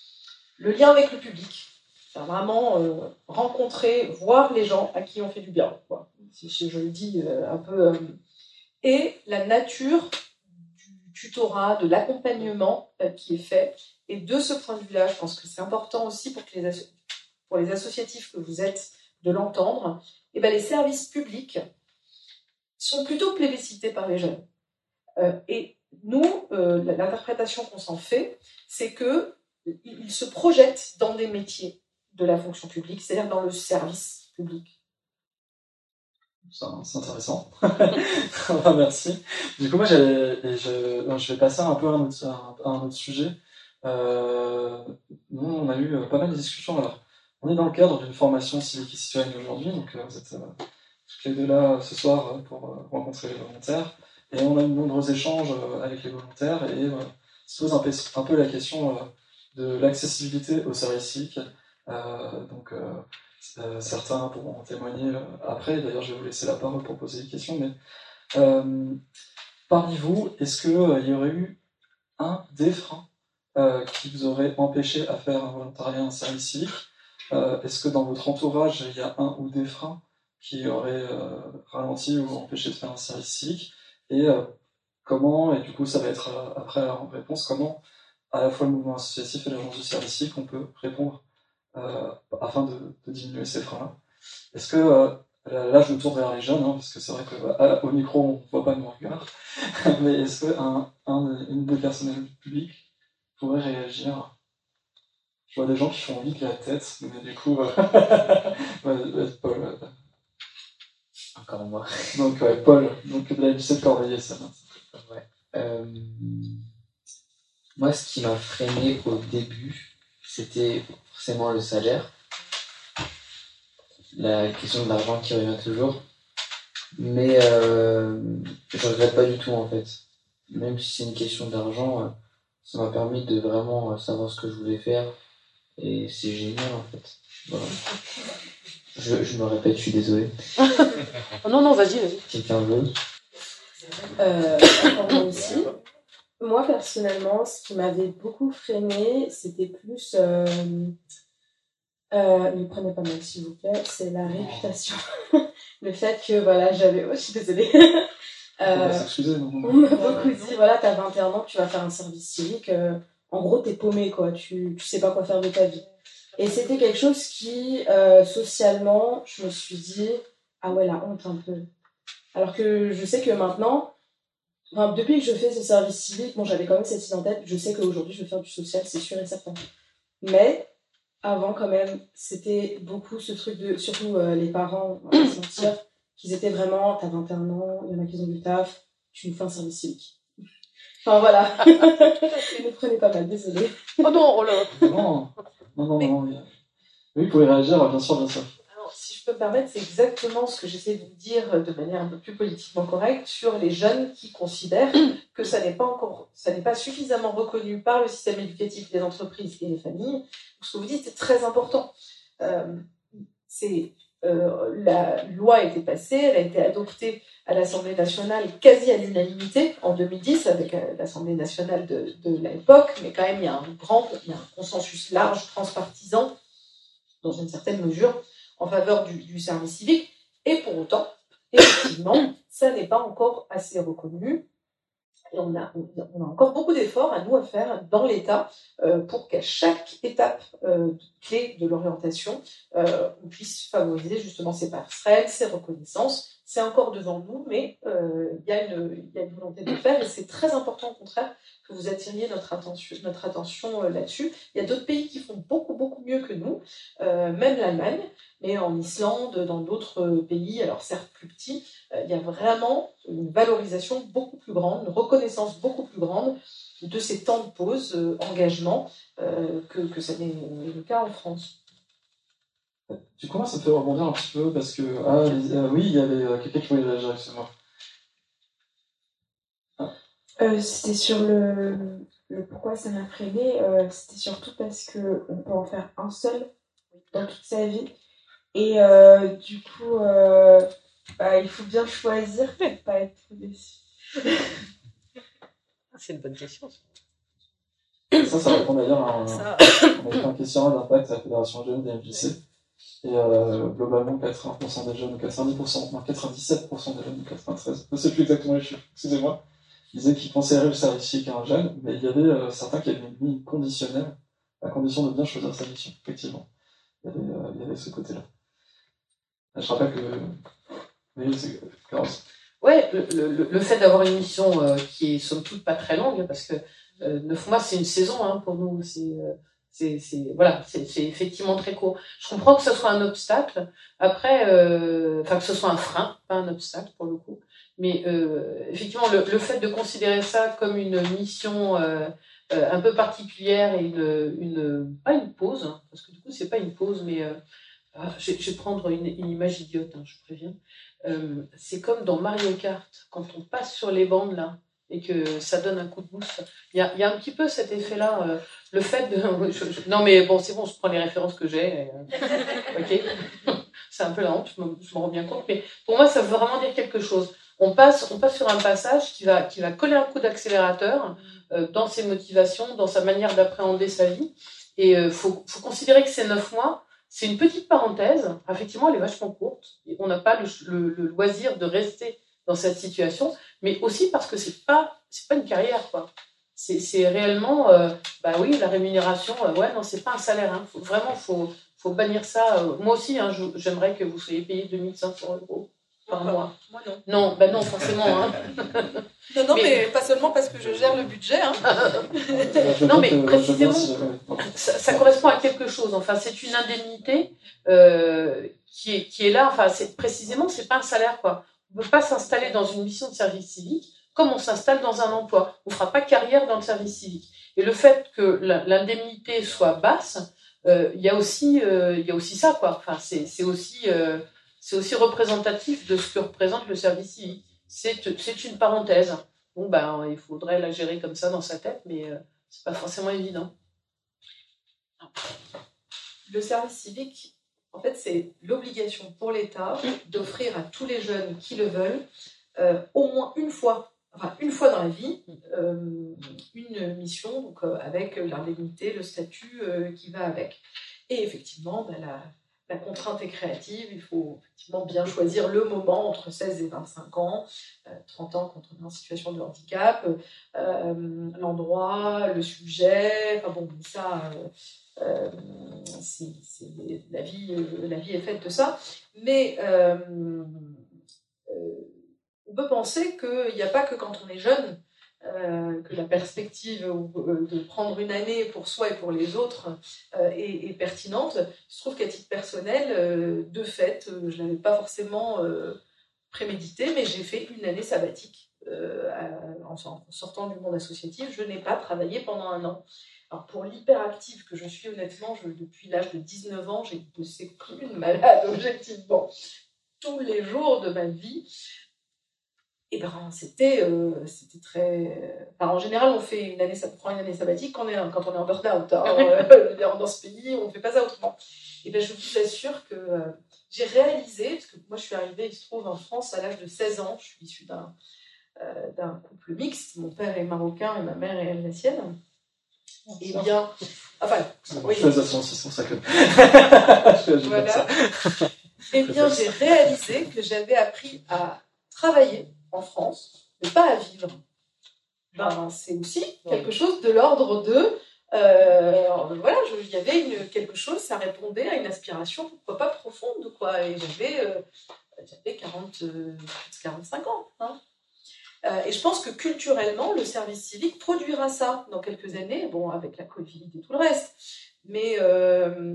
Le lien avec le public, c'est vraiment euh, rencontrer, voir les gens à qui on fait du bien, quoi. Si je le dis euh, un peu... Euh, et la nature du tutorat, de l'accompagnement euh, qui est fait. Et de ce point de vue-là, je pense que c'est important aussi pour, que les, asso- pour les associatifs que vous êtes de l'entendre, et ben les services publics sont plutôt plébiscités par les jeunes. Euh, et nous, euh, l'interprétation qu'on s'en fait, c'est qu'ils se projettent dans des métiers de la fonction publique, c'est-à-dire dans le service public. C'est intéressant. Merci. Du coup, moi, j'ai, et je, je vais passer un peu à un autre, à un autre sujet. Euh, nous, on a eu pas mal de discussions. Alors, on est dans le cadre d'une formation civique et citoyenne aujourd'hui, donc vous êtes euh, toutes les deux là ce soir pour euh, rencontrer les volontaires. Et on a eu de nombreux échanges euh, avec les volontaires et euh, se pose un peu, un peu la question euh, de l'accessibilité au service civique. Euh, donc, euh, Euh, certains pourront en témoigner euh, après, d'ailleurs je vais vous laisser la parole pour poser des questions, mais euh, parmi vous, est-ce qu'il euh, y aurait eu un des freins euh, qui vous aurait empêché à faire un volontariat en service civique? euh, Est-ce que dans votre entourage, il y a un ou des freins qui auraient euh, ralenti ou empêché de faire un service civique? Et euh, comment, et du coup ça va être euh, après en réponse, comment à la fois le mouvement associatif et l'agence du service civique on peut répondre Euh, afin de, de diminuer ces freins-là. Est-ce que, euh, là je me tourne vers les jeunes, hein, parce que c'est vrai qu'au micro on ne voit pas mon regard, mais est-ce qu'une un, une des personnels publics pourrait réagir? Je vois des gens qui font vite la tête, mais du coup, euh... ouais, Paul. Euh... Encore moi. Donc, ouais, Paul, donc de la lycée de Corbeil, ça. Ouais. Euh... Moi, ce qui m'a freiné au début, c'était forcément le salaire, la question de l'argent qui revient toujours, mais euh, je regrette pas du tout en fait, même si c'est une question d'argent, euh, ça m'a permis de vraiment savoir ce que je voulais faire et c'est génial en fait. Voilà. Je, je me répète, je suis désolé. Oh non non, vas-y vas-y. Quelqu'un veut? Euh, moi aussi. Moi, personnellement, ce qui m'avait beaucoup freiné, c'était plus... Euh, euh, ne prenez pas mal, s'il vous plaît, c'est la réputation. Le fait que, voilà, j'avais... Oh, je suis désolée. euh, on m'a beaucoup dit, voilà, t'as vingt et un ans, tu vas faire un service civique, euh, en gros, t'es paumé, quoi. Tu, tu sais pas quoi faire de ta vie. Et c'était quelque chose qui, euh, socialement, je me suis dit, ah ouais, la honte un peu. Alors que je sais que maintenant, enfin, depuis que je fais ce service civique, bon, j'avais quand même cette idée en tête, je sais qu'aujourd'hui, je vais faire du social, c'est sûr et certain. Mais, avant, quand même, c'était beaucoup ce truc de, surtout euh, les parents, on va pas se mentir, qu'ils étaient vraiment, t'as vingt et un ans, il y en a qui ont du taf, tu nous fais un service civique. Enfin, voilà. Ne le prenez pas mal, désolé. Oh non, oh là. Non, non, non, non. non. Oui, vous pouvez réagir, bien sûr, bien sûr. Alors, si je peux me permettre, c'est exactement ce que j'essaie de vous dire de manière un peu plus politiquement correcte sur les jeunes qui considèrent que ça n'est pas encore, ça n'est pas suffisamment reconnu par le système éducatif, les entreprises et les familles. Ce que vous dites, c'est très important. Euh, c'est, euh, la loi a été passée, elle a été adoptée à l'Assemblée nationale quasi à l'unanimité en deux mille dix avec euh, l'Assemblée nationale de, de l'époque, mais quand même il y a un grand, il y a un consensus large, transpartisan, dans une certaine mesure, en faveur du, du service civique. Et pour autant, effectivement, ça n'est pas encore assez reconnu. Et on a, on a encore beaucoup d'efforts à nous à faire dans l'État euh, pour qu'à chaque étape euh, clé de l'orientation, euh, on puisse favoriser justement ces passerelles, ces reconnaissances. C'est encore devant nous, mais euh, il y a une, il y a une volonté de le faire et c'est très important au contraire que vous attiriez notre attention, notre attention euh, là-dessus. Il y a d'autres pays qui font beaucoup, beaucoup mieux que nous, euh, même l'Allemagne, mais en Islande, dans d'autres pays, alors certes plus petits, euh, il y a vraiment une valorisation beaucoup plus grande, une reconnaissance beaucoup plus grande de ces temps de pause, euh, engagement, euh, que, que ça n'est le cas en France. Du coup, moi, ça me fait rebondir un petit peu parce que, ah, les- euh, oui, il y avait euh, quelqu'un qui voulait réagir, excusez-moi. Ah. Euh, c'était sur le, le pourquoi ça m'a freinée. Euh, c'était surtout parce que on peut en faire un seul dans toute sa vie. Et euh, du coup, euh, bah, il faut bien choisir pour pas être trop déçu. C'est une bonne question. Ça, Ça, ça répond d'ailleurs à un, Ça... on a fait un questionnaire d'impact à la Fédération Jeune des M J C. Et euh, globalement, quatre-vingts pour cent des jeunes, quatre-vingt-dix pour cent, non, quatre-vingt-dix-sept pour cent des jeunes, quatre-vingt-treize, je ne sais plus exactement les chiffres, excusez-moi, disaient qu'ils conseilleraient le service civique à un jeune, mais il y avait euh, certains qui avaient mis conditionnel, à condition de bien choisir sa mission, effectivement. Il y avait, euh, il y avait ce côté-là. Je rappelle que... Oui, c'est... Carence. Ouais, le, le, le fait d'avoir une mission euh, qui est somme toute pas très longue, parce que euh, neuf mois, c'est une saison hein, pour nous, c'est... Euh... C'est, c'est, voilà, c'est, c'est effectivement très court. Je comprends que ce soit un obstacle. Après, euh, enfin que ce soit un frein, pas un obstacle pour le coup. Mais euh, effectivement, le, le fait de considérer ça comme une mission euh, euh, un peu particulière et une, une pas une pause, hein, parce que du coup c'est pas une pause, mais euh, ah, je, je vais prendre une, une image idiote, hein, je préviens. Euh, c'est comme dans Mario Kart, quand on passe sur les bandes là. Et que ça donne un coup de boost. Il y a, il y a un petit peu cet effet-là, euh, le fait de... Je, je, non mais bon, c'est bon, je prends les références que j'ai. Et, euh, ok, c'est un peu la honte, je me, je me rends bien compte. Mais pour moi, ça veut vraiment dire quelque chose. On passe, on passe sur un passage qui va, qui va coller un coup d'accélérateur euh, dans ses motivations, dans sa manière d'appréhender sa vie. Et il euh, faut, faut considérer que ces neuf mois, c'est une petite parenthèse. Effectivement, elle est vachement courte. Et on n'a pas le, le, le loisir de rester dans cette situation, mais aussi parce que c'est pas c'est pas une carrière quoi. C'est c'est réellement euh, bah oui la rémunération euh, ouais non c'est pas un salaire hein. Faut, vraiment faut faut bannir ça. Euh, moi aussi hein, je, j'aimerais que vous soyez payé deux mille cinq cents euros par non, mois. Moi non. Non bah non forcément hein. Non non mais... mais pas seulement parce que je gère le budget hein. Non mais précisément ça, ça correspond à quelque chose. Enfin c'est une indemnité euh, qui est qui est là. Enfin c'est précisément c'est pas un salaire quoi. On ne peut pas s'installer dans une mission de service civique comme on s'installe dans un emploi. On ne fera pas carrière dans le service civique. Et le fait que l'indemnité soit basse, euh, il y a aussi, euh, il y a aussi ça, quoi. Enfin, c'est, c'est aussi, euh, c'est aussi représentatif de ce que représente le service civique. C'est, c'est une parenthèse. Bon, ben, il faudrait la gérer comme ça dans sa tête, mais euh, c'est pas forcément évident. Le service civique, en fait, c'est l'obligation pour l'État d'offrir à tous les jeunes qui le veulent, euh, au moins une fois, enfin une fois dans la vie, euh, une mission donc, euh, avec l'indemnité, le statut euh, qui va avec. Et effectivement, bah, la, la contrainte est créative, il faut effectivement bien choisir le moment entre seize et vingt-cinq ans, euh, trente ans quand on est en situation de handicap, euh, l'endroit, le sujet, enfin bon, ça, euh, euh, c'est, c'est, la, vie, euh, la vie est faite de ça. Mais euh, euh, on peut penser qu'il n'y a pas que quand on est jeune, Euh, que la perspective euh, de prendre une année pour soi et pour les autres euh, est, est pertinente. Il se trouve qu'à titre personnel, euh, de fait, euh, je ne l'avais pas forcément euh, prémédité, mais j'ai fait une année sabbatique euh, à, en, en sortant du monde associatif. Je n'ai pas travaillé pendant un an. Alors pour l'hyperactive que je suis, honnêtement, je, depuis l'âge de dix-neuf ans, j'ai bossé comme une malade, objectivement, tous les jours de ma vie. Et ben c'était euh, c'était très. Enfin, en général, on fait une année, ça prend une année sabbatique quand on est quand on est en burn-out. Hein. euh, dans ce pays, on fait pas ça autrement. Et ben je vous assure que euh, j'ai réalisé, parce que moi je suis arrivée, il se trouve, en France à l'âge de seize ans. Je suis issue d'un euh, d'un couple mixte. Mon père est marocain et ma mère est alsacienne. Et bien, enfin, oui. Je fais ça aussi, c'est pour ça que. Voilà. Et bien, j'ai réalisé que j'avais appris à travailler en France, mais pas à vivre. Ben, c'est aussi quelque chose de l'ordre de... Euh, voilà, il y avait une, quelque chose, ça répondait à une aspiration, pourquoi pas profonde, quoi. Et j'avais, euh, j'avais quarante, euh, quarante-cinq ans. Hein. Euh, et je pense que culturellement, le service civique produira ça dans quelques années, bon, avec la Covid et tout le reste. Mais, euh,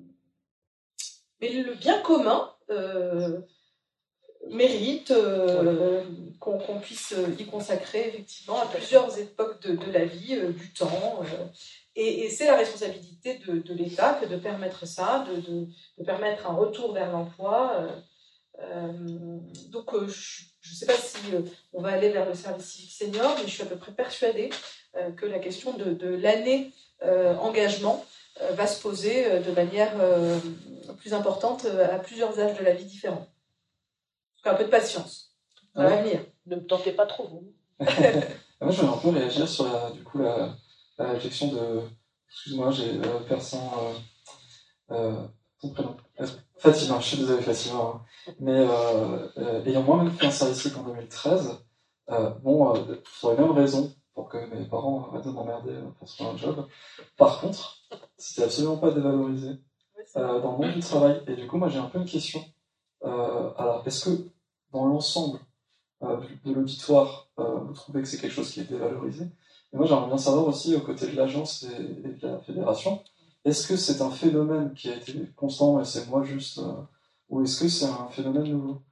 mais le bien commun... Euh, mérite euh, qu'on, qu'on puisse y consacrer effectivement à plusieurs époques de, de la vie, euh, du temps. Euh, et, et c'est la responsabilité de, de l'État que de permettre ça, de, de, de permettre un retour vers l'emploi. Euh, euh, donc euh, je ne sais pas si euh, on va aller vers le service civique senior, mais je suis à peu près persuadée euh, que la question de, de l'année euh, engagement euh, va se poser euh, de manière euh, plus importante euh, à plusieurs âges de la vie différents. Un peu de patience, ça va venir. Ne me tentez pas trop, vous. Moi, je vais un peu réagir sur la, du coup, la, la réflexion de... Excuse-moi, j'ai euh, personne... Euh, euh, ton prénom Fatima, je suis désolé Fatima. Hein. Mais euh, euh, ayant moi-même fait un service civique en deux mille treize, euh, bon, euh, pour les mêmes raisons, pour que mes parents arrêtent de m'emmerder pour trouver un job. Par contre, c'était absolument pas dévalorisé euh, dans le monde du travail. Et du coup, moi, j'ai un peu une question. Euh, alors, est-ce que dans l'ensemble euh, de l'auditoire, euh, vous trouvez que c'est quelque chose qui est dévalorisé? Et moi, j'aimerais bien savoir aussi, aux côtés de l'agence et, et de la fédération, est-ce que c'est un phénomène qui a été constant et c'est moi juste, euh, ou est-ce que c'est un phénomène nouveau?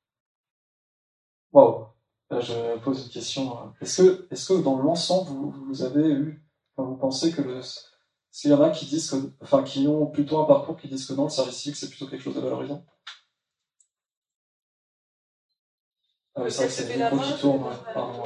Waouh! Là, je pose une question. Est-ce que, est-ce que dans l'ensemble, vous, vous avez eu, enfin, vous pensez que le, s'il y en a qui disent que, enfin, qui ont plutôt un parcours qui disent que non, le service civique, c'est plutôt quelque chose de valorisant? Ah oui, c'est vrai que c'est le micro qui tourne, ouais. Pardon, ouais.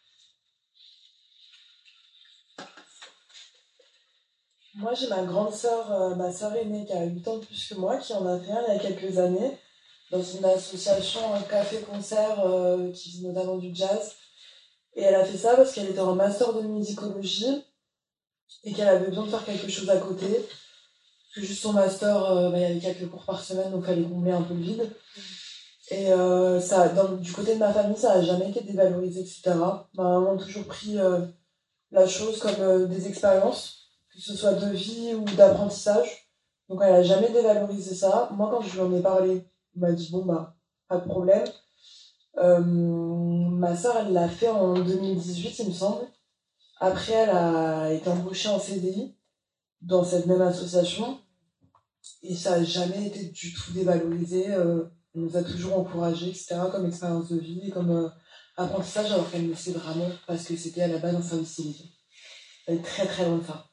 Moi, j'ai ma grande sœur, euh, ma sœur aînée, qui a huit ans de plus que moi, qui en a fait un il y a quelques années, dans une association, un café-concert, euh, qui faisait notamment du jazz. Et elle a fait ça parce qu'elle était en master de musicologie et qu'elle avait besoin de faire quelque chose à côté. Parce que juste son master, euh, bah, il y avait quelques cours par semaine, donc il fallait combler un peu le vide. Et euh, ça, dans, du côté de ma famille, ça n'a jamais été dévalorisé, et cetera. Ma maman a toujours pris euh, la chose comme euh, des expériences, que ce soit de vie ou d'apprentissage. Donc elle n'a jamais dévalorisé ça. Moi, quand je lui en ai parlé, elle m'a dit, bon, bah, pas de problème. Euh, ma sœur, elle l'a fait en deux mille dix-huit, il me semble. Après, elle a été embauchée en C D I dans cette même association. Et ça n'a jamais été du tout dévalorisé. Euh, Elle nous a toujours encouragés, et cetera, comme expérience de vie et comme euh, apprentissage, alors qu'elle le sait vraiment, parce que c'était à la base un service civique. Elle est très très loin de ça.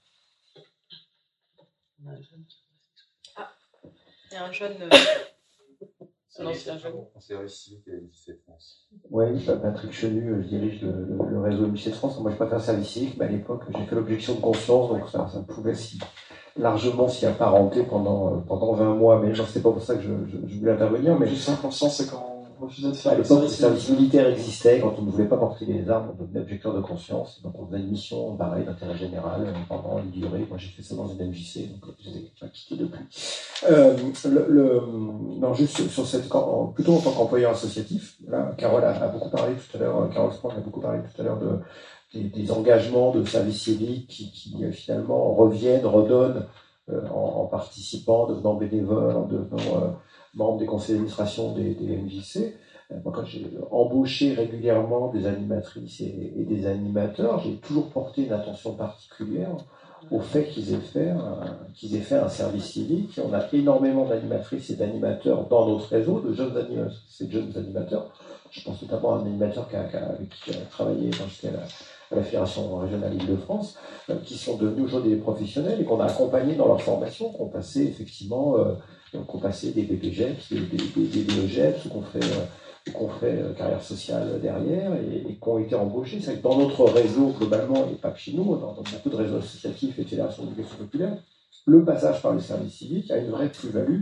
Ah, il y a un jeune. Euh... Non, c'est un jeune. En service civique à l'M J C de France. Oui, je m'appelle Patrick Chenu, je dirige le, le, le réseau M J C de France. Moi, je n'ai pas fait un service civique, mais à l'époque, j'ai fait l'objection de conscience, donc ça, ça pouvait s'y, largement s'y apparenter pendant, pendant vingt mois, mais je ne sais pas pour ça que je, je, je voulais intervenir. Mais... L'objection de conscience, c'est quand refusé de faire à le l'époque, le service service militaire existait. Quand on ne voulait pas porter les armes, on devenait objecteur de conscience. Donc, on faisait une mission, pareil, d'intérêt général pendant une durée. Moi, j'ai fait ça dans une M J C, donc je n'ai pas quitté depuis. Euh, le, le, non, juste sur cette, plutôt en tant qu'employeur associatif. Là, Carole a, a beaucoup parlé tout à l'heure. Carole Sprang a beaucoup parlé tout à l'heure de des, des engagements de service civique qui, qui finalement reviennent, redonnent euh, en, en participant, devenant bénévole, en devenant euh, membre des conseils d'administration des, des M J C. Moi, quand j'ai embauché régulièrement des animatrices et, et des animateurs, j'ai toujours porté une attention particulière au fait qu'ils aient fait un, qu'ils aient fait un service civique. On a énormément d'animatrices et d'animateurs dans notre réseau, de jeunes animatrices et de jeunes animateurs. Je pense notamment à un animateur qui a, qui a, avec qui j'ai travaillé quand j'étais à la, à la Fédération régionale Île-de-France, euh, qui sont devenus aujourd'hui des professionnels et qu'on a accompagnés dans leur formation, qu'on passait effectivement, euh, qu'on passait des B P G E P S, des, des, des, des D E G E P S, qu'on fait... Euh, qu'on fait euh, carrière sociale derrière et, et qui ont été embauchés. C'est que dans notre réseau, globalement, et pas que chez nous, dans, dans beaucoup de réseaux associatifs et de fédérations d'éducation populaire, le passage par le service civique a une vraie plus-value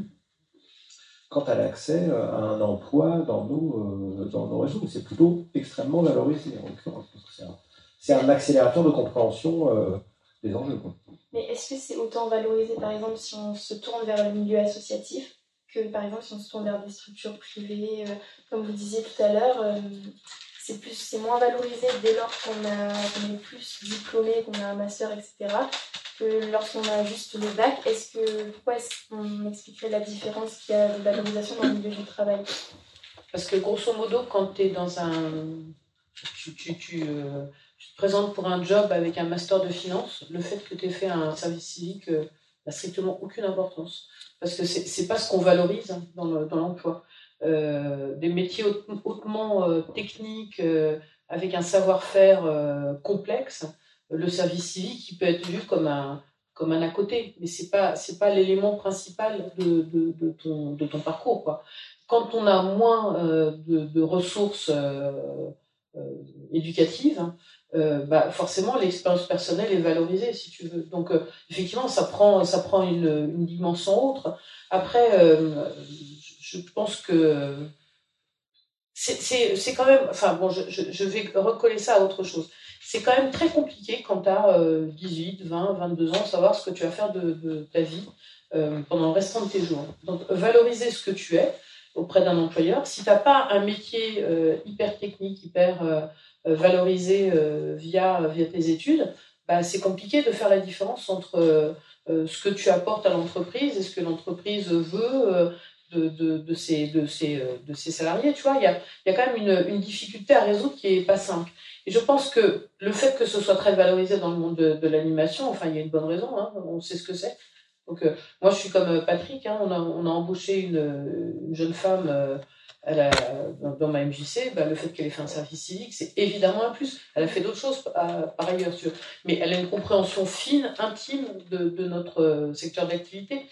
quant à l'accès à un emploi dans nos, euh, dans nos réseaux. C'est plutôt extrêmement valorisé, en l'occurrence, parce que c'est un, c'est un accélérateur de compréhension euh, des enjeux. Quoi. Mais est-ce que c'est autant valorisé, par exemple, si on se tourne vers le milieu associatif que, par exemple, si on se tourne vers des structures privées, euh, comme vous disiez tout à l'heure, euh, c'est, plus, c'est moins valorisé dès lors qu'on, a, qu'on est plus diplômé, qu'on a un master, et cetera, que lorsqu'on a juste le bac. Est-ce que, pourquoi est-ce qu'on expliquerait la différence qu'il y a de valorisation dans le milieu du travail ? Parce que grosso modo, quand tu es dans un... Tu, tu, tu, euh, tu te présentes pour un job avec un master de finance, le fait que tu aies fait un service civique euh, n'a strictement aucune importance. Parce que c'est, c'est pas ce qu'on valorise hein, dans, le, dans l'emploi. Euh, des métiers haute, hautement euh, techniques, euh, avec un savoir-faire euh, complexe, le service civique il peut être vu comme un, comme un à côté, mais c'est pas, c'est pas l'élément principal de, de, de, ton, de ton parcours, quoi. Quand on a moins euh, de, de ressources euh, euh, éducatives, hein, Euh, bah, forcément l'expérience personnelle est valorisée si tu veux, donc euh, effectivement ça prend, ça prend une, une dimension autre. Après euh, je, je pense que c'est, c'est, c'est quand même, enfin bon je, je, je vais recoller ça à autre chose. C'est quand même très compliqué quand tu as euh, dix-huit, vingt, vingt-deux ans, savoir ce que tu vas faire de, de ta vie euh, pendant le restant de tes jours. Donc valoriser ce que tu es auprès d'un employeur. Si tu n'as pas un métier euh, hyper technique, hyper euh, valorisé euh, via, via tes études, bah, c'est compliqué de faire la différence entre euh, ce que tu apportes à l'entreprise et ce que l'entreprise veut euh, de, de, de, ses, de, ses, de ses salariés. Tu vois, il y a, y a quand même une, une difficulté à résoudre qui n'est pas simple. Et je pense que le fait que ce soit très valorisé dans le monde de, de l'animation, enfin, il y a une bonne raison, hein, on sait ce que c'est. Donc, euh, moi, je suis comme Patrick, hein, on, a, on a embauché une, une jeune femme euh, à la, dans, dans ma M J C. Bah, le fait qu'elle ait fait un service civique, c'est évidemment un plus. Elle a fait d'autres choses à, par ailleurs, sûr. Mais elle a une compréhension fine, intime de, de notre secteur d'activité.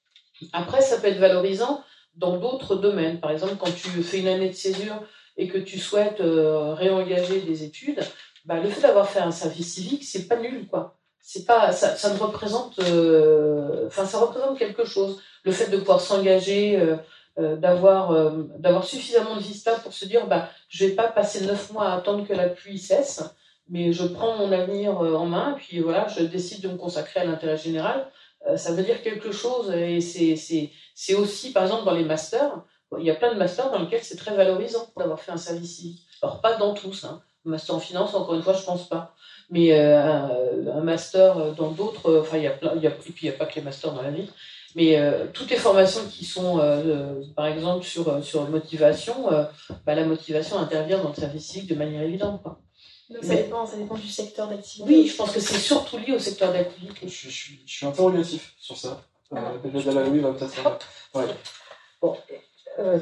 Après, ça peut être valorisant dans d'autres domaines. Par exemple, quand tu fais une année de césure et que tu souhaites euh, réengager des études, bah, le fait d'avoir fait un service civique, c'est pas nul, quoi. C'est pas, ça, ça ne représente, euh, enfin, ça représente quelque chose. Le fait de pouvoir s'engager, euh, euh, d'avoir, euh, d'avoir suffisamment de vista pour se dire, bah, je vais pas passer neuf mois à attendre que la pluie cesse, mais je prends mon avenir en main, et puis voilà, je décide de me consacrer à l'intérêt général. Euh, ça veut dire quelque chose, et c'est, c'est, c'est aussi, par exemple, dans les masters, il y a plein de masters dans lesquels c'est très valorisant d'avoir fait un service civique. Alors, pas dans tous, hein. Master en finance, encore une fois, je pense pas. Mais euh, un, un master dans d'autres, enfin, il y a plein, il y a, et puis il n'y a pas que les masters dans la vie, mais euh, toutes les formations qui sont, euh, par exemple, sur, sur motivation, euh, bah, la motivation intervient dans le service civique de manière évidente, quoi. Donc ça, mais, dépend, ça dépend du secteur d'activité. Oui, je pense que c'est surtout lié au secteur d'activité. Je, je, je suis interrogatif sur ça. Ah, euh, Louis va peut-être... Ouais. Bon, euh,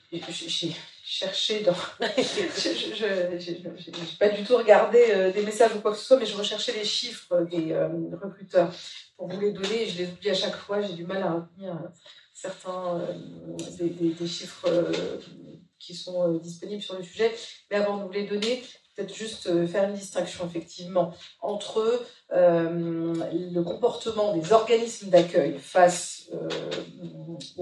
j'ai cherché dans... je n'ai pas du tout regardé euh, des messages ou quoi que ce soit, mais je recherchais les chiffres des euh, recruteurs pour vous les donner. Je les oublie à chaque fois, j'ai du mal à retenir certains euh, des, des, des chiffres euh, qui sont euh, disponibles sur le sujet. Mais avant de vous les donner, peut-être juste euh, faire une distinction effectivement entre euh, le comportement des organismes d'accueil face euh, aux,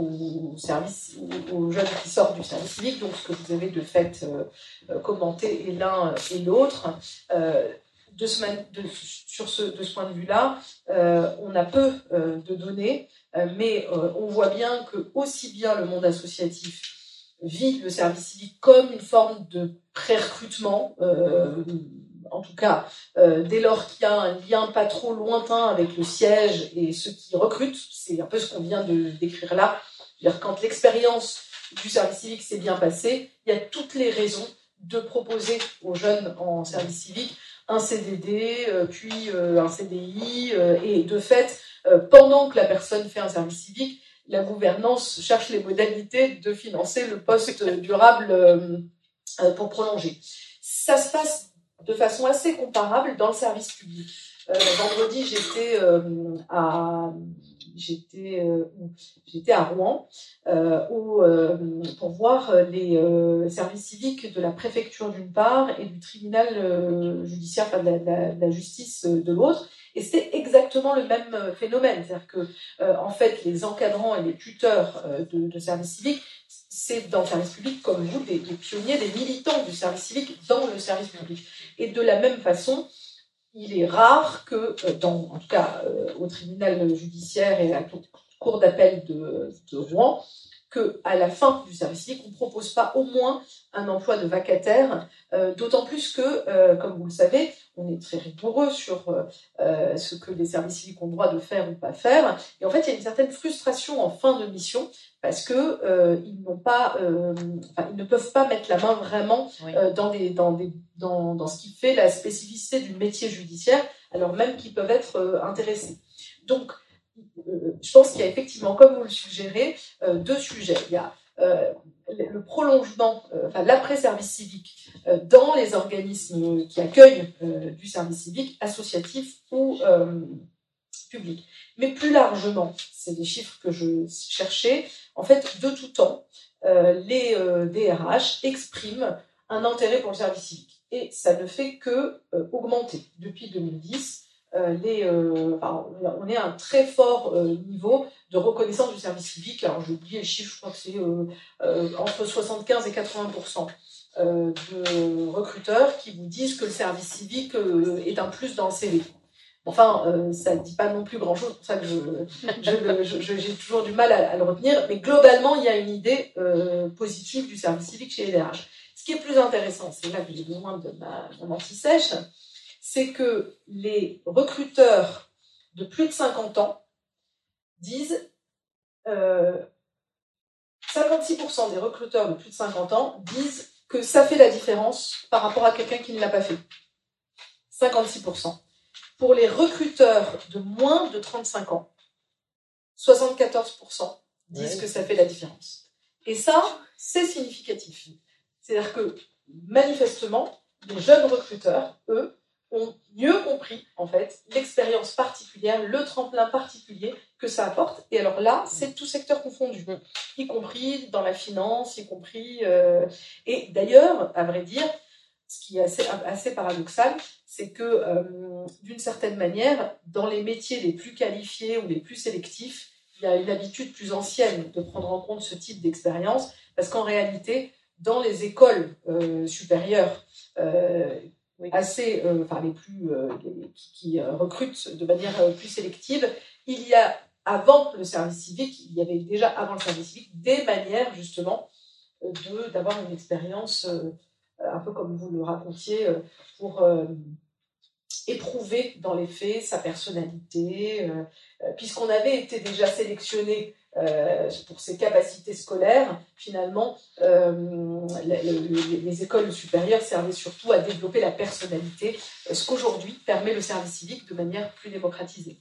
aux, services, aux jeunes qui sortent du service civique. Donc, ce que vous avez de fait euh, commenté est l'un et l'autre. Euh, de ce, de, sur ce, de ce point de vue-là, euh, on a peu euh, de données, euh, mais euh, on voit bien que aussi bien le monde associatif vit le service civique comme une forme de pré-recrutement, euh, en tout cas, euh, dès lors qu'il y a un lien pas trop lointain avec le siège et ceux qui recrutent, c'est un peu ce qu'on vient de décrire là. C'est-à-dire quand l'expérience du service civique s'est bien passée, il y a toutes les raisons de proposer aux jeunes en service civique un C D D, euh, puis euh, un C D I, euh, et de fait, euh, pendant que la personne fait un service civique, la gouvernance cherche les modalités de financer le poste durable euh, euh, pour prolonger. Ça se passe de façon assez comparable dans le service public. Euh, vendredi, j'étais euh, à j'étais euh, j'étais à Rouen euh, où, euh, pour voir les euh, services civiques de la préfecture d'une part et du tribunal euh, judiciaire, enfin de la, de la, de la justice de l'autre. Et c'était exactement le même phénomène, c'est-à-dire que euh, en fait les encadrants et les tuteurs euh, de, de service civique, c'est dans le service public comme vous des, des pionniers, des militants du service civique dans le service public. Et de la même façon, il est rare que, dans, en tout cas euh, au tribunal judiciaire et à la cour d'appel de, de Rouen, qu'à la fin du service civique, on ne propose pas au moins un emploi de vacataire, euh, d'autant plus que, euh, comme vous le savez, on est très rigoureux sur euh, ce que les services civiques ont le droit de faire ou pas faire. Et en fait, il y a une certaine frustration en fin de mission parce que euh, ils n'ont pas, euh, enfin, ils ne peuvent pas mettre la main vraiment oui. euh, dans, des, dans, des, dans, dans ce qui fait la spécificité du métier judiciaire, alors même qu'ils peuvent être euh, intéressés. Donc, euh, je pense qu'il y a effectivement, comme vous le suggérez, euh, deux sujets. Il y a euh, le prolongement, euh, enfin l'après-service civique euh, dans les organismes qui accueillent euh, du service civique, associatif ou euh, public. Mais plus largement, c'est des chiffres que je cherchais, en fait, de tout temps, euh, les euh, D R H expriment un intérêt pour le service civique. Et ça ne fait que euh, augmenter. Depuis deux mille dix, euh, les, euh, enfin, on est à un très fort euh, niveau de reconnaissance du service civique. Alors, j'ai oublié le chiffre, je crois que c'est euh, euh, entre soixante-quinze et quatre-vingts pour cent euh, de recruteurs qui vous disent que le service civique euh, est un plus dans le C V. Enfin, euh, ça ne dit pas non plus grand-chose, c'est pour ça que je, je, je, je, j'ai toujours du mal à, à le retenir. Mais globalement, il y a une idée euh, positive du service civique chez les D R H. Ce qui est plus intéressant, c'est là que j'ai besoin de ma, mon anti-sèche, c'est que les recruteurs de plus de cinquante ans disent... Euh, cinquante-six pour cent des recruteurs de plus de cinquante ans disent que ça fait la différence par rapport à quelqu'un qui ne l'a pas fait. cinquante-six pour cent. Pour les recruteurs de moins de trente-cinq ans, soixante-quatorze pour cent disent ouais. que ça fait la différence. Et ça, c'est significatif. C'est-à-dire que, manifestement, les jeunes recruteurs, eux, ont mieux compris, en fait, l'expérience particulière, le tremplin particulier que ça apporte. Et alors là, c'est tout secteur confondu, y compris dans la finance, y compris... Euh... Et d'ailleurs, à vrai dire, ce qui est assez, assez paradoxal, c'est que, euh, d'une certaine manière, dans les métiers les plus qualifiés ou les plus sélectifs, il y a une habitude plus ancienne de prendre en compte ce type d'expérience, parce qu'en réalité, dans les écoles euh, supérieures, euh, oui. assez, euh, enfin les plus, euh, les, qui, qui euh, recrutent de manière euh, plus sélective, il y a, avant le service civique, il y avait déjà avant le service civique, des manières justement euh, de, d'avoir une expérience... Euh, un peu comme vous le racontiez, pour euh, éprouver dans les faits sa personnalité, euh, puisqu'on avait été déjà sélectionné euh, pour ses capacités scolaires, finalement, euh, les, les, les écoles supérieures servaient surtout à développer la personnalité, ce qu'aujourd'hui permet le service civique de manière plus démocratisée.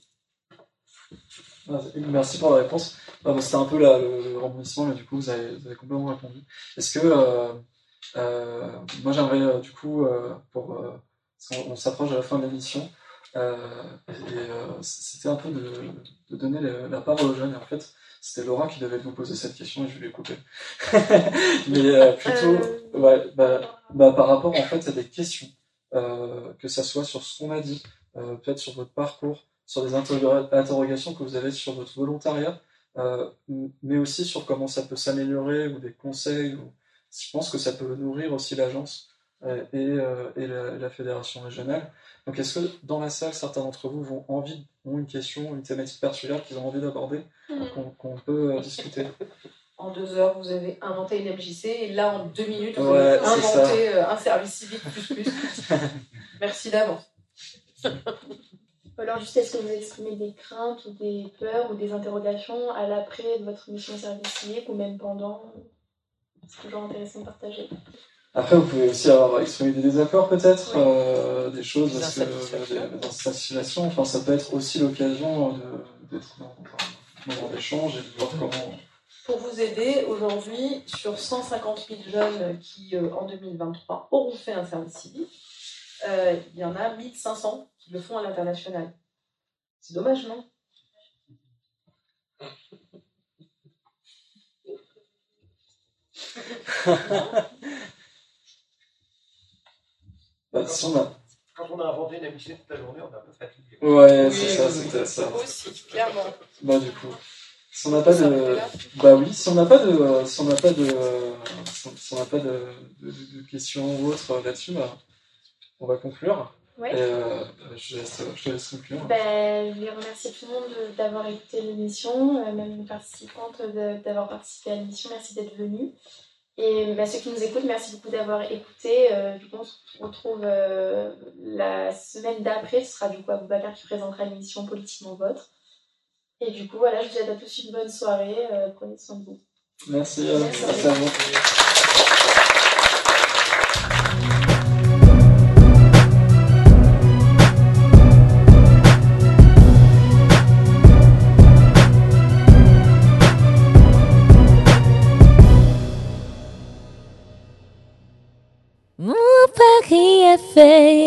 Merci pour la réponse. C'était un peu la, le rebondissement, mais du coup, vous avez, vous avez complètement répondu. Est-ce que... Euh, Euh, moi j'aimerais euh, du coup euh, pour euh, on, on s'approche de la fin de l'émission euh, et euh, c'était un peu de, de donner le, la parole aux jeunes et en fait c'était Laura qui devait vous poser cette question et je vais lui couper mais euh, plutôt ouais, bah, bah, par rapport en fait à des questions euh, que ça soit sur ce qu'on a dit euh, peut-être sur votre parcours, sur des interroga- interrogations que vous avez sur votre volontariat euh, mais aussi sur comment ça peut s'améliorer ou des conseils. Ou... Je pense que ça peut nourrir aussi l'agence euh, et, euh, et la, la fédération régionale. Donc est-ce que dans la salle, certains d'entre vous vont envie, ont une question, une thématique particulière qu'ils ont envie d'aborder, mmh. qu'on, qu'on peut euh, discuter? En deux heures, vous avez inventé une M J C, et là, en deux minutes, vous ouais, avez inventé un service civique plus plus. Merci d'avance. Alors, juste, est-ce que vous exprimez des craintes ou des peurs ou des interrogations à l'après de votre mission de service civique ou même pendant? C'est toujours intéressant de partager. Après, vous pouvez aussi avoir exprimé des désaccords, peut-être, oui. euh, des choses, parce que euh, des insatisfactions. Enfin, ça peut être aussi l'occasion de, d'être dans un moment d'échange et de voir comment. Pour vous aider, aujourd'hui, sur cent cinquante mille jeunes qui, euh, en deux mille vingt-trois, auront fait un service civique, euh, il y en a mille cinq cents qui le font à l'international. C'est dommage, non? Bah, si on a... Quand on a inventé une M J C toute la journée, on est un peu fatigué. Ouais, oui, c'est ça, c'était ça. Aussi, clairement. Bah, du coup, si on n'a pas de... Bah oui, si on n'a pas de... Si on n'a pas de... Si on n'a pas de, de, de questions ou autres là-dessus, bah, on va conclure. Ouais. Et euh, je, laisse, je te laisse conclure. Ben, je voulais remercier tout le monde d'avoir écouté l'émission, euh, même les participantes d'avoir participé à l'émission. Merci d'être venus. Et bah, ceux qui nous écoutent, merci beaucoup d'avoir écouté. Euh, du coup, on se retrouve euh, la semaine d'après. Ce sera du coup Aboubacar qui présentera l'émission Politiquement Vôtre. Et du coup, voilà, je vous souhaite à tous une bonne soirée. Euh, prenez soin de vous. Merci, euh, merci, merci à vous. Mon Paris F M.